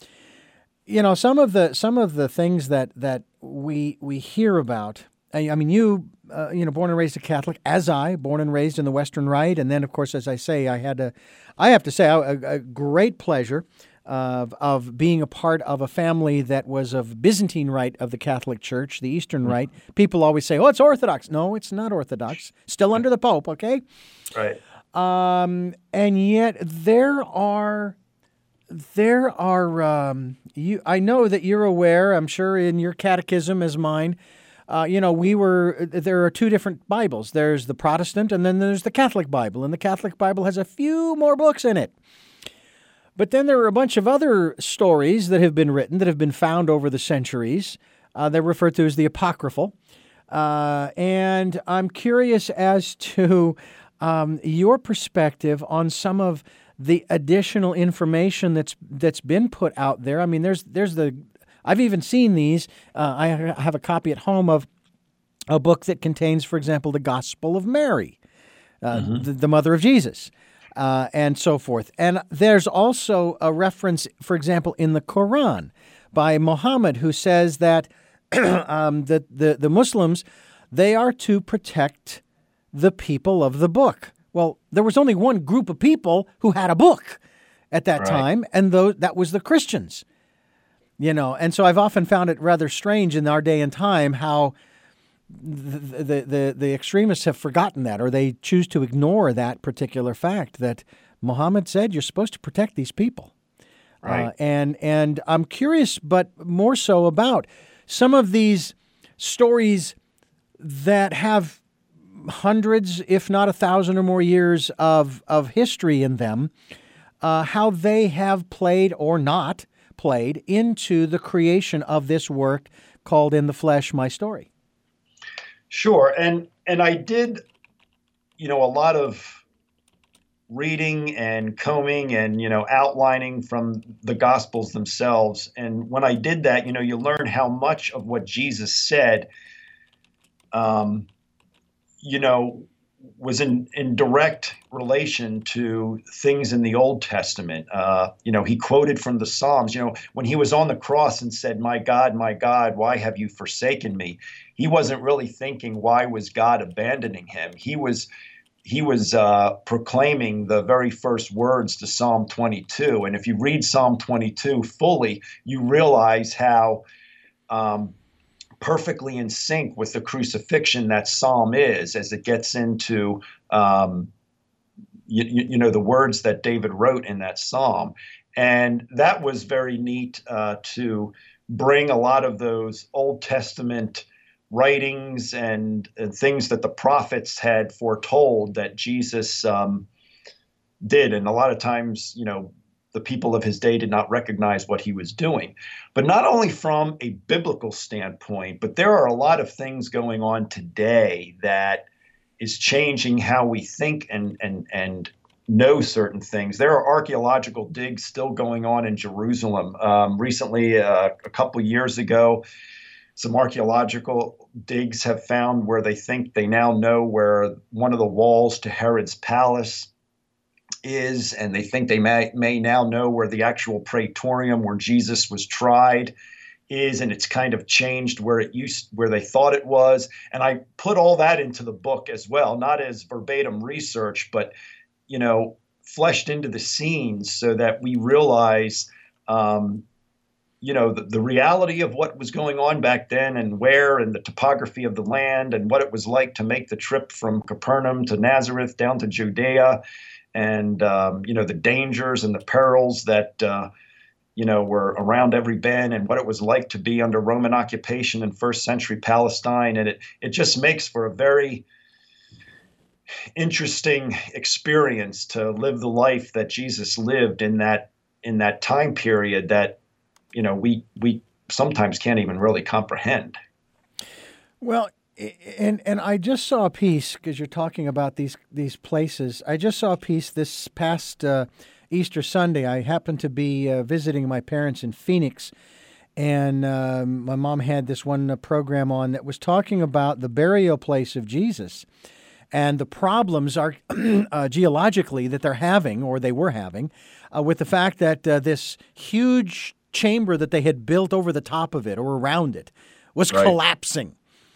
you know some of the some of the things that that we we hear about. I, I mean, you. Uh, you know, born and raised a Catholic, as I, born and raised in the Western Rite, and then, of course, as I say, I had a, I have to say, a, a great pleasure of of being a part of a family that was of Byzantine Rite of the Catholic Church, the Eastern Rite. People always say, "Oh, it's Orthodox." No, it's not Orthodox. Still under the Pope, okay? Right. Um, and yet there are there are um, you. I know that you're aware. I'm sure in your catechism as mine. Uh, you know, we were, there are two different Bibles. There's the Protestant and then there's the Catholic Bible. And the Catholic Bible has a few more books in it. But then there are a bunch of other stories that have been written, that have been found over the centuries. Uh, they're referred to as the Apocryphal. Uh, and I'm curious as to um, your perspective on some of the additional information that's that's been put out there. I mean, there's there's the... I've even seen these. Uh, I have a copy at home of a book that contains, for example, the Gospel of Mary, uh, mm-hmm. the, the mother of Jesus, uh, and so forth. And there's also a reference, for example, in the Quran by Muhammad, who says that um, the, the, the Muslims, they are to protect the people of the book. Well, there was only one group of people who had a book at that right. time, and those, that was the Christians. You know, and so I've often found it rather strange in our day and time how the, the the the extremists have forgotten that, or they choose to ignore that particular fact that Muhammad said you're supposed to protect these people. Right. Uh, and and I'm curious, but more so about some of these stories that have hundreds, if not a thousand or more years of of history in them, uh, how they have played or not played into the creation of this work called In the Flesh, My Story. Sure. And and I did, you know, a lot of reading and combing and, you know, outlining from the Gospels themselves. And when I did that, you know, you learn how much of what Jesus said, um, you know, was in, in direct relation to things in the Old Testament. Uh, you know, he quoted from the Psalms. You know, when he was on the cross and said, "My God, my God, why have you forsaken me?" He wasn't really thinking, why was God abandoning him? He was he was uh, proclaiming the very first words to Psalm twenty-two. And if you read Psalm twenty-two fully, you realize how um, perfectly in sync with the crucifixion that psalm is, as it gets into, um, you, you know, the words that David wrote in that psalm. And that was very neat uh, to bring a lot of those Old Testament writings and, and things that the prophets had foretold that Jesus um, did. And a lot of times, you know, the people of his day did not recognize what he was doing. But not only from a biblical standpoint, but there are a lot of things going on today that is changing how we think and and and know certain things. There are archaeological digs still going on in Jerusalem. Um, recently, uh, a couple years ago, some archaeological digs have found where they think they now know where one of the walls to Herod's palace is, and they think they may, may now know where the actual praetorium where Jesus was tried is, and it's kind of changed where it used, where they thought it was. And I put all that into the book as well, not as verbatim research, but, you know, fleshed into the scenes so that we realize, um, you know, the, the reality of what was going on back then and where, and the topography of the land and what it was like to make the trip from Capernaum to Nazareth down to Judea. And, um, you know, the dangers and the perils that, uh, you know, were around every bend, and what it was like to be under Roman occupation in first century Palestine. And it, it just makes for a very interesting experience to live the life that Jesus lived in that in that time period that, you know, we we sometimes can't even really comprehend. Well, i- and and I just saw a piece because you're talking about these these places. I just saw a piece this past uh, Easter Sunday. I happened to be uh, visiting my parents in Phoenix, and um, my mom had this one uh, program on that was talking about the burial place of Jesus and the problems are uh, geologically that they're having, or they were having, uh, with the fact that uh, this huge chamber that they had built over the top of it or around it was Right. collapsing.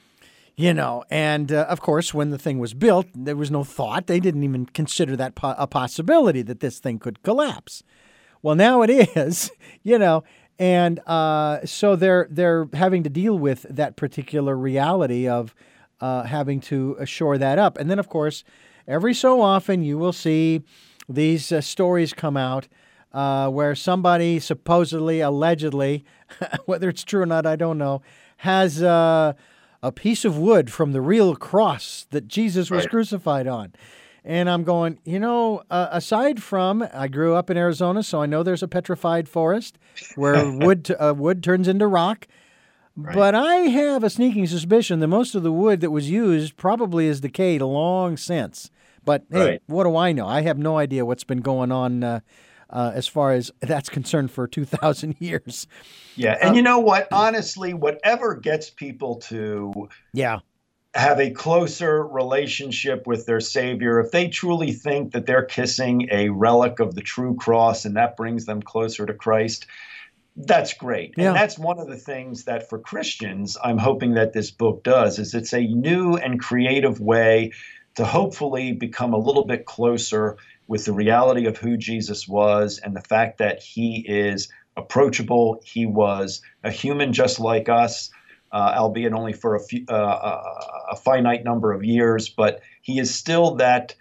You know, and uh, of course, when the thing was built, there was no thought. They didn't even consider that po- a possibility that this thing could collapse. Well, now it is, you know, and uh, so they're they're having to deal with that particular reality of uh, having to shore that up. And then, of course, every so often you will see these uh, stories come out uh, where somebody supposedly, allegedly, whether it's true or not, I don't know, has uh, a piece of wood from the real cross that Jesus was Right. crucified on. And I'm going, you know, uh, aside from, I grew up in Arizona, so I know there's a petrified forest where wood t- uh, wood turns into rock. Right. But I have a sneaking suspicion that most of the wood that was used probably is decayed long since. But hey, Right. what do I know? I have no idea what's been going on uh, uh, as far as that's concerned for two thousand years. Yeah, and you know what? Honestly, whatever gets people to Yeah. have a closer relationship with their Savior, if they truly think that they're kissing a relic of the true cross and that brings them closer to Christ, that's great. Yeah. And that's one of the things that for Christians, I'm hoping that this book does, is it's a new and creative way to hopefully become a little bit closer with the reality of who Jesus was and the fact that he is approachable. He was a human just like us. Uh, albeit only for a, few, uh, a finite number of years, but he is still that,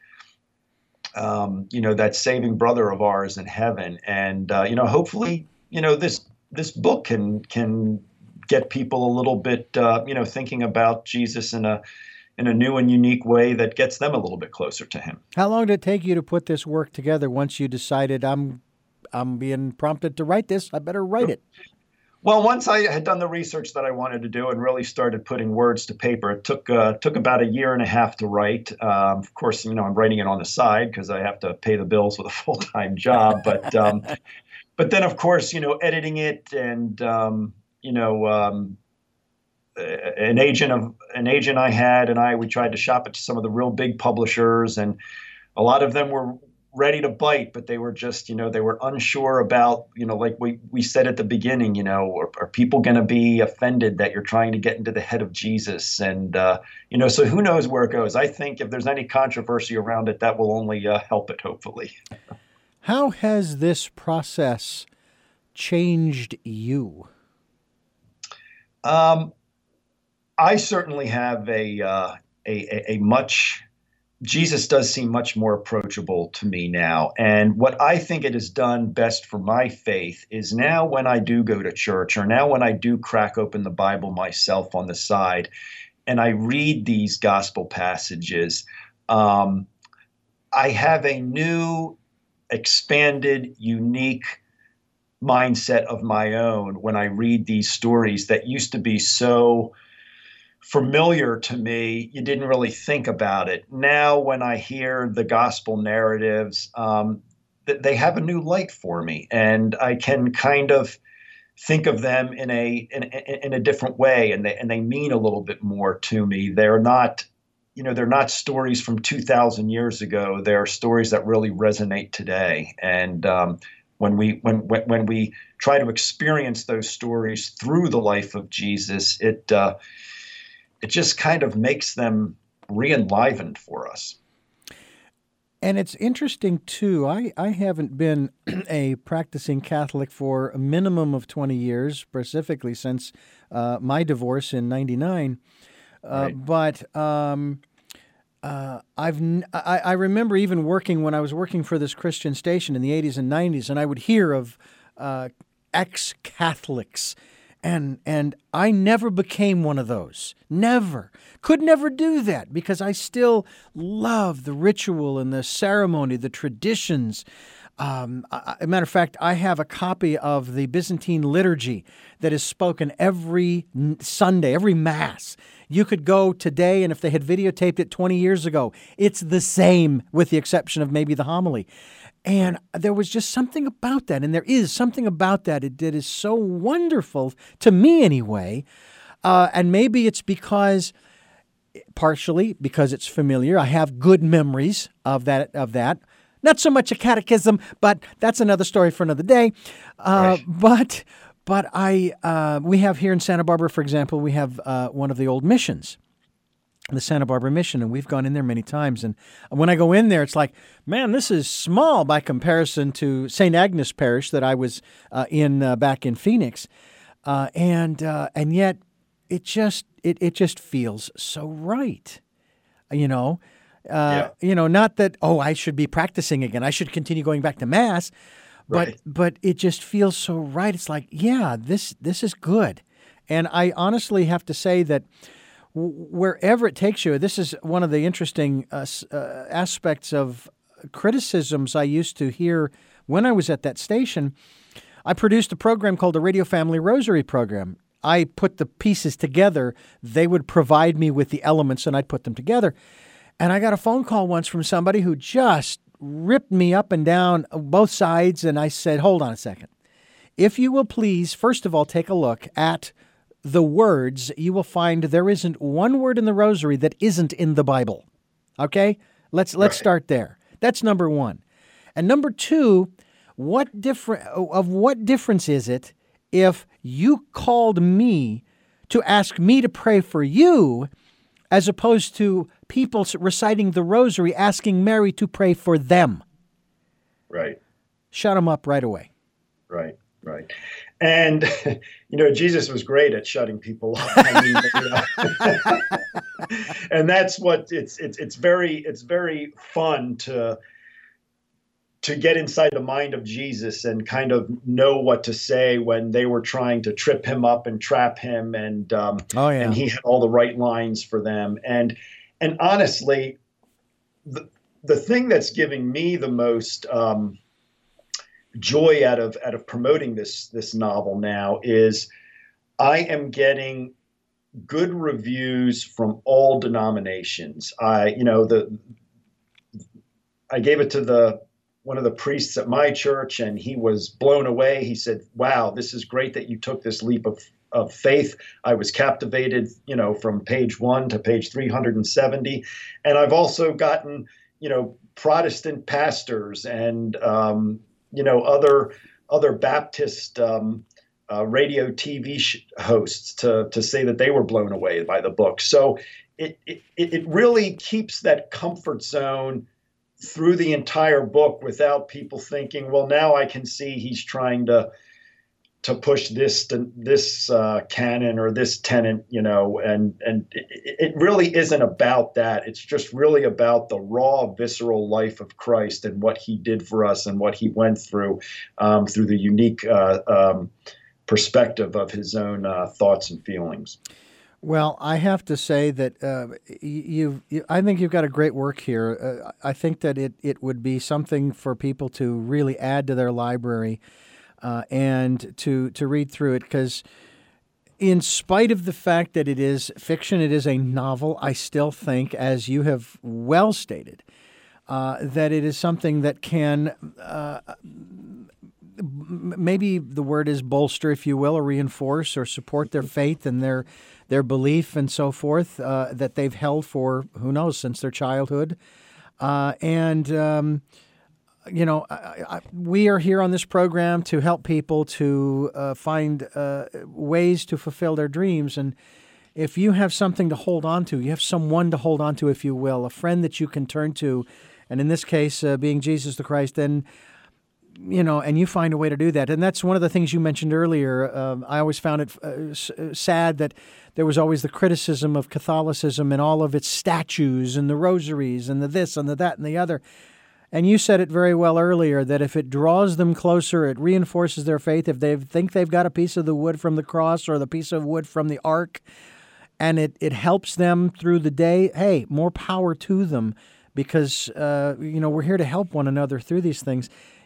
um, you know, that saving brother of ours in heaven. And uh, you know, hopefully, you know, this this book can can get people a little bit, uh, you know, thinking about Jesus in a in a new and unique way that gets them a little bit closer to him. How long did it take you to put this work together once you decided I'm I'm being prompted to write this? I better write it. Well, once I had done the research that I wanted to do and really started putting words to paper, it took uh, took about a year and a half to write. Um, of course, you know, I'm writing it on the side because I have to pay the bills with a full time job. But um, but then, of course, you know, editing it and um, you know, um, an agent of an agent I had and I we tried to shop it to some of the real big publishers, and a lot of them were ready to bite, but they were just, you know, they were unsure about, you know, like we, we said at the beginning, you know, are, are people going to be offended that you're trying to get into the head of Jesus? And, uh, you know, so who knows where it goes? I think if there's any controversy around it, that will only uh, help it, hopefully. How has this process changed you? Um, I certainly have a, uh, a, a, a much Jesus does seem much more approachable to me now. And what I think it has done best for my faith is now when I do go to church, or now when I do crack open the Bible myself on the side and I read these gospel passages, um, I have a new, expanded, unique mindset of my own when I read these stories that used to be so familiar to me. You didn't really think about it. Now, when I hear the gospel narratives, um, th- they have a new light for me, and I can kind of think of them in a in, in a different way, and they and they mean a little bit more to me. They're not, you know, they're not stories from two thousand years ago. They're stories that really resonate today, and um, when we when, when when we try to experience those stories through the life of Jesus, it uh, it just kind of makes them re-enlivened for us. And it's interesting, too. I, I haven't been a practicing Catholic for a minimum of twenty years, specifically since uh, my divorce in ninety-nine. Uh, Right. But um, uh, I've n- I, I remember even working when I was working for this Christian station in the eighties and nineties, and I would hear of uh, ex-Catholics. And and I never became one of those. Never. Could never do that because I still love the ritual and the ceremony, the traditions. Um, a a matter of fact, I have a copy of the Byzantine liturgy that is spoken every n- Sunday, every Mass. You could go today, and if they had videotaped it twenty years ago, it's the same with the exception of maybe the homily. And there was just something about that, and there is something about that it, that is so wonderful, to me anyway. Uh, and maybe it's because, partially because it's familiar, I have good memories of that of that. Not so much a catechism, but that's another story for another day. Uh, Right. But but I uh, we have here in Santa Barbara, for example, we have uh, one of the old missions, the Santa Barbara Mission, and we've gone in there many times. And when I go in there, it's like, man, this is small by comparison to Saint Agnes Parish that I was uh, in uh, back in Phoenix, uh, and uh, and yet it just it it just feels so right, you know. Uh, Yeah. You know, not that, oh, I should be practicing again. I should continue going back to Mass. But Right. but it just feels so right. It's like, yeah, this this is good. And I honestly have to say that w- wherever it takes you, this is one of the interesting uh, s- uh, aspects of criticisms I used to hear when I was at that station. I produced a program called the Radio Family Rosary Program. I put the pieces together. They would provide me with the elements, and I'd put them together. And I got a phone call once from somebody who just ripped me up and down both sides. And I said, hold on a second. If you will please, first of all, take a look at the words. You will find there isn't one word in the rosary that isn't in the Bible. Okay? Let's let's Right. start there. That's number one. And number two, what different of what difference is it if you called me to ask me to pray for you, as opposed to people reciting the rosary asking Mary to pray for them? Right. Shut them up right away. Right, right. And, you know, Jesus was great at shutting people up. I mean, you know, and that's what it's, it's, it's very, it's very fun to, to get inside the mind of Jesus and kind of know what to say when they were trying to trip him up and trap him. And, um, Oh, yeah. and he had all the right lines for them. And, and honestly, the, the thing that's giving me the most, um, joy out of out of promoting this this novel now is I am getting good reviews from all denominations. I you know the I gave it to the one of the priests at my church, and he was blown away. He said, "Wow, this is great that you took this leap of of faith. I was captivated, you know, from page one to page three hundred seventy." And I've also gotten, you know, Protestant pastors and um, you know, other other Baptist um, uh, radio T V sh- hosts to to say that they were blown away by the book. So it, it it really keeps that comfort zone through the entire book without people thinking, well, now I can see he's trying to to push this to this uh, canon or this tenet, you know, and and it, it really isn't about that. It's just really about the raw, visceral life of Christ and what he did for us and what he went through um, through the unique uh, um, perspective of his own uh, thoughts and feelings. Well, I have to say that uh, you, you, I think you've got a great work here. Uh, I think that it, it would be something for people to really add to their library. Uh, and to to read through it, because in spite of the fact that it is fiction, it is a novel, I still think, as you have well stated, uh, that it is something that can, uh, maybe the word is bolster, if you will, or reinforce or support their faith and their their belief and so forth, uh, that they've held for, who knows, since their childhood. Uh, and... Um, You know, I, I, we are here on this program to help people to uh, find uh, ways to fulfill their dreams. And if you have something to hold on to, you have someone to hold on to, if you will, a friend that you can turn to, and in this case, uh, being Jesus the Christ, then, you know, and you find a way to do that. And that's one of the things you mentioned earlier. Um, I always found it uh, s- sad that there was always the criticism of Catholicism and all of its statues and the rosaries and the this and the that and the other. And you said it very well earlier, that if it draws them closer, it reinforces their faith. If they think they've got a piece of the wood from the cross or the piece of wood from the ark, and it, it helps them through the day, hey, more power to them, because, uh, you know, we're here to help one another through these things.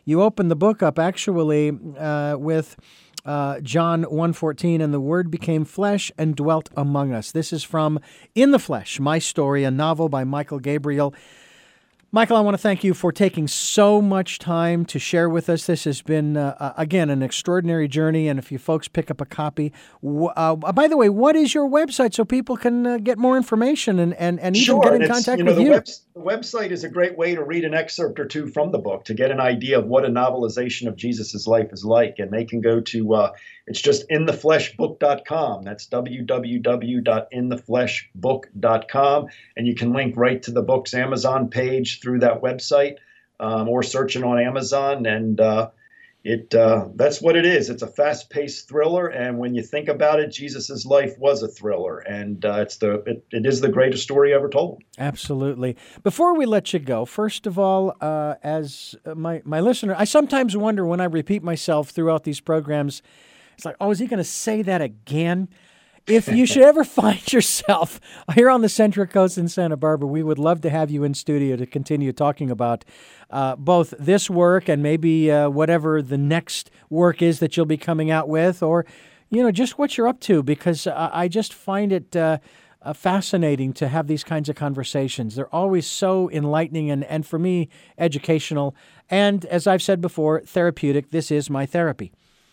you open the book up actually uh, with uh, John one fourteen, and the Word became flesh and dwelt among us. This is from In the Flesh, My Story, a novel by Michael Gabriel. Michael, I want to thank you for taking so much time to share with us. This has been, uh, again, an extraordinary journey, and if you folks pick up a copy, uh, by the way, what is your website so people can uh, get more information and, and, and even sure, get in and contact you know, with the you? Web, the website is a great way to read an excerpt or two from the book to get an idea of what a novelization of Jesus's life is like, and they can go to, uh, it's just in the flesh book dot com. That's w w w dot in the flesh book dot com, and you can link right to the book's Amazon page through that website, um, or search it on Amazon, and uh, it uh, that's what it is. It's a fast-paced thriller, and when you think about it, Jesus's life was a thriller, and uh, it's the it, it is the greatest story ever told. Absolutely. Before we let you go, first of all, uh, as my my listener, I sometimes wonder when I repeat myself throughout these programs. It's like, oh, is he going to say that again? If you should ever find yourself here on the Central Coast in Santa Barbara, we would love to have you in studio to continue talking about uh, both this work and maybe uh, whatever the next work is that you'll be coming out with, or, you know, just what you're up to, because I, I just find it uh, uh, fascinating to have these kinds of conversations. They're always so enlightening and, and for me, educational. And as I've said before, therapeutic. This is my therapy.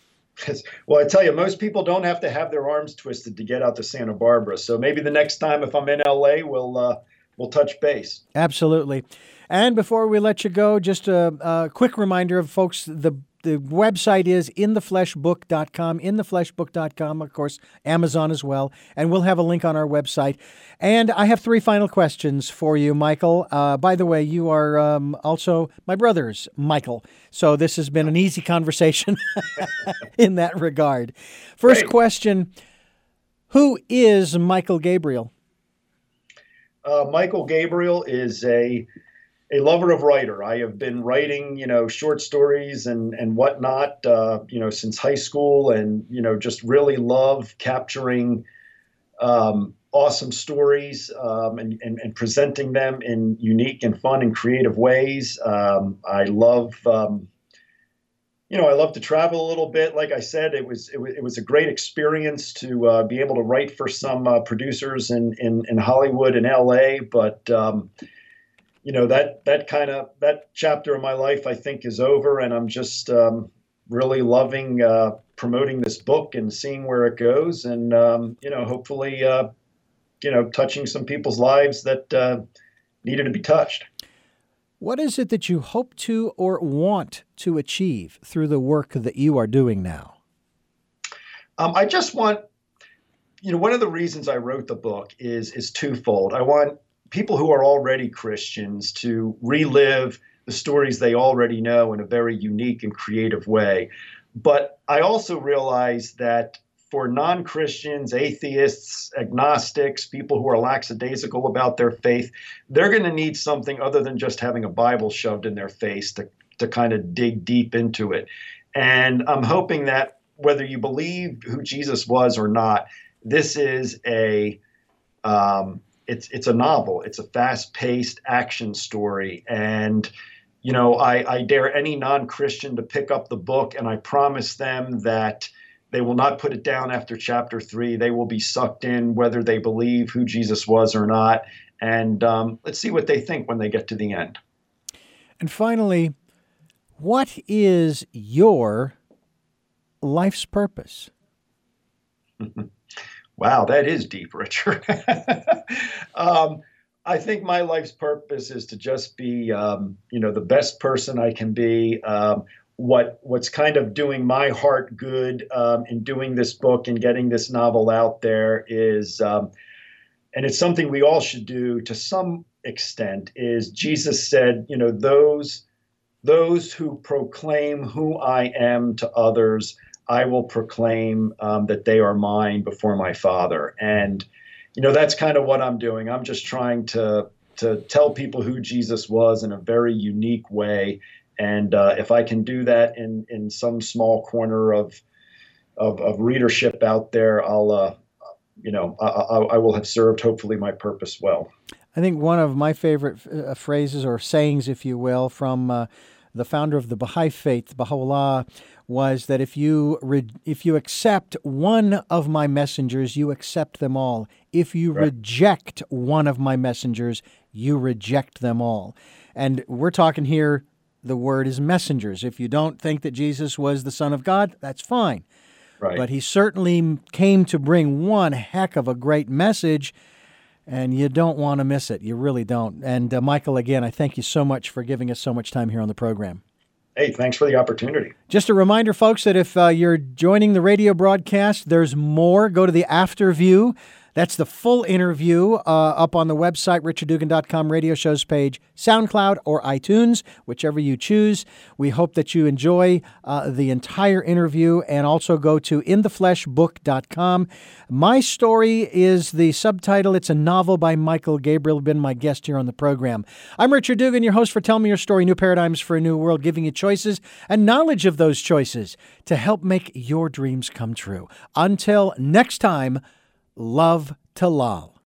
Well, I tell you, most people don't have to have their arms twisted to get out to Santa Barbara. So maybe the next time, if I'm in L A, we'll uh, we'll touch base. Absolutely. And before we let you go, just a, a quick reminder of folks, the the website is in the flesh book dot com, in the flesh book dot com, of course, Amazon as well. And we'll have a link on our website. And I have three final questions for you, Michael. Uh, by the way, you are um, also my brother's Michael. So this has been an easy conversation in that regard. First Great. question, who is Michael Gabriel? Uh, Michael Gabriel is a a lover of writer. I have been writing, you know, short stories and and whatnot, uh, you know, since high school, and you know, just really love capturing um, awesome stories um, and, and and presenting them in unique and fun and creative ways. Um, I love. Um, You know, I love to travel a little bit. Like I said, it was it was, it was a great experience to uh, be able to write for some uh, producers in, in in Hollywood and L A. But um, you know, that that kind of that chapter of my life, I think, is over, and I'm just um, really loving uh, promoting this book and seeing where it goes, and um, you know, hopefully, uh, you know, touching some people's lives that uh, needed to be touched. What is it that you hope to or want to achieve through the work that you are doing now? Um, I just want, you know, one of the reasons I wrote the book is is twofold. I want people who are already Christians to relive the stories they already know in a very unique and creative way. But I also realize that for non-Christians, atheists, agnostics, people who are lackadaisical about their faith, they're going to need something other than just having a Bible shoved in their face to, to kind of dig deep into it. And I'm hoping that whether you believe who Jesus was or not, this is a um, it's it's a novel. It's a fast-paced action story. And you know, I, I dare any non-Christian to pick up the book, and I promise them that they will not put it down after chapter three. They will be sucked in whether they believe who Jesus was or not. And um, let's see what they think when they get to the end. And finally, what is your life's purpose? Wow, that is deep, Richard. um, I think my life's purpose is to just be, um, you know, the best person I can be. Um, What what's kind of doing my heart good um, in doing this book and getting this novel out there is, um, and it's something we all should do to some extent, is Jesus said, you know, those those who proclaim who I am to others, I will proclaim um, that they are mine before my Father. And, you know, that's kind of what I'm doing. I'm just trying to to tell people who Jesus was in a very unique way. And uh, if I can do that in, in some small corner of, of of readership out there, I'll uh, you know I, I, I will have served hopefully my purpose well. I think one of my favorite uh, phrases or sayings, if you will, from uh, the founder of the Baha'i Faith, Baha'u'llah, was that if you re- if you accept one of my messengers, you accept them all. If you Right. reject one of my messengers, you reject them all. And we're talking here, the word is messengers. If you don't think that Jesus was the Son of God, that's fine. Right. But he certainly came to bring one heck of a great message, and you don't want to miss it. You really don't. And uh, Michael, again, I thank you so much for giving us so much time here on the program. Hey, thanks for the opportunity. Just a reminder, folks, that if uh, you're joining the radio broadcast, there's more. Go to the after view. That's the full interview uh, up on the website, richard dugan dot com, radio shows page, SoundCloud, or iTunes, whichever you choose. We hope that you enjoy uh, the entire interview, and also go to in the flesh book dot com. My Story is the subtitle. It's a novel by Michael Gabriel, been my guest here on the program. I'm Richard Dugan, your host for Tell Me Your Story, New Paradigms for a New World, giving you choices and knowledge of those choices to help make your dreams come true. Until next time, love to Lal.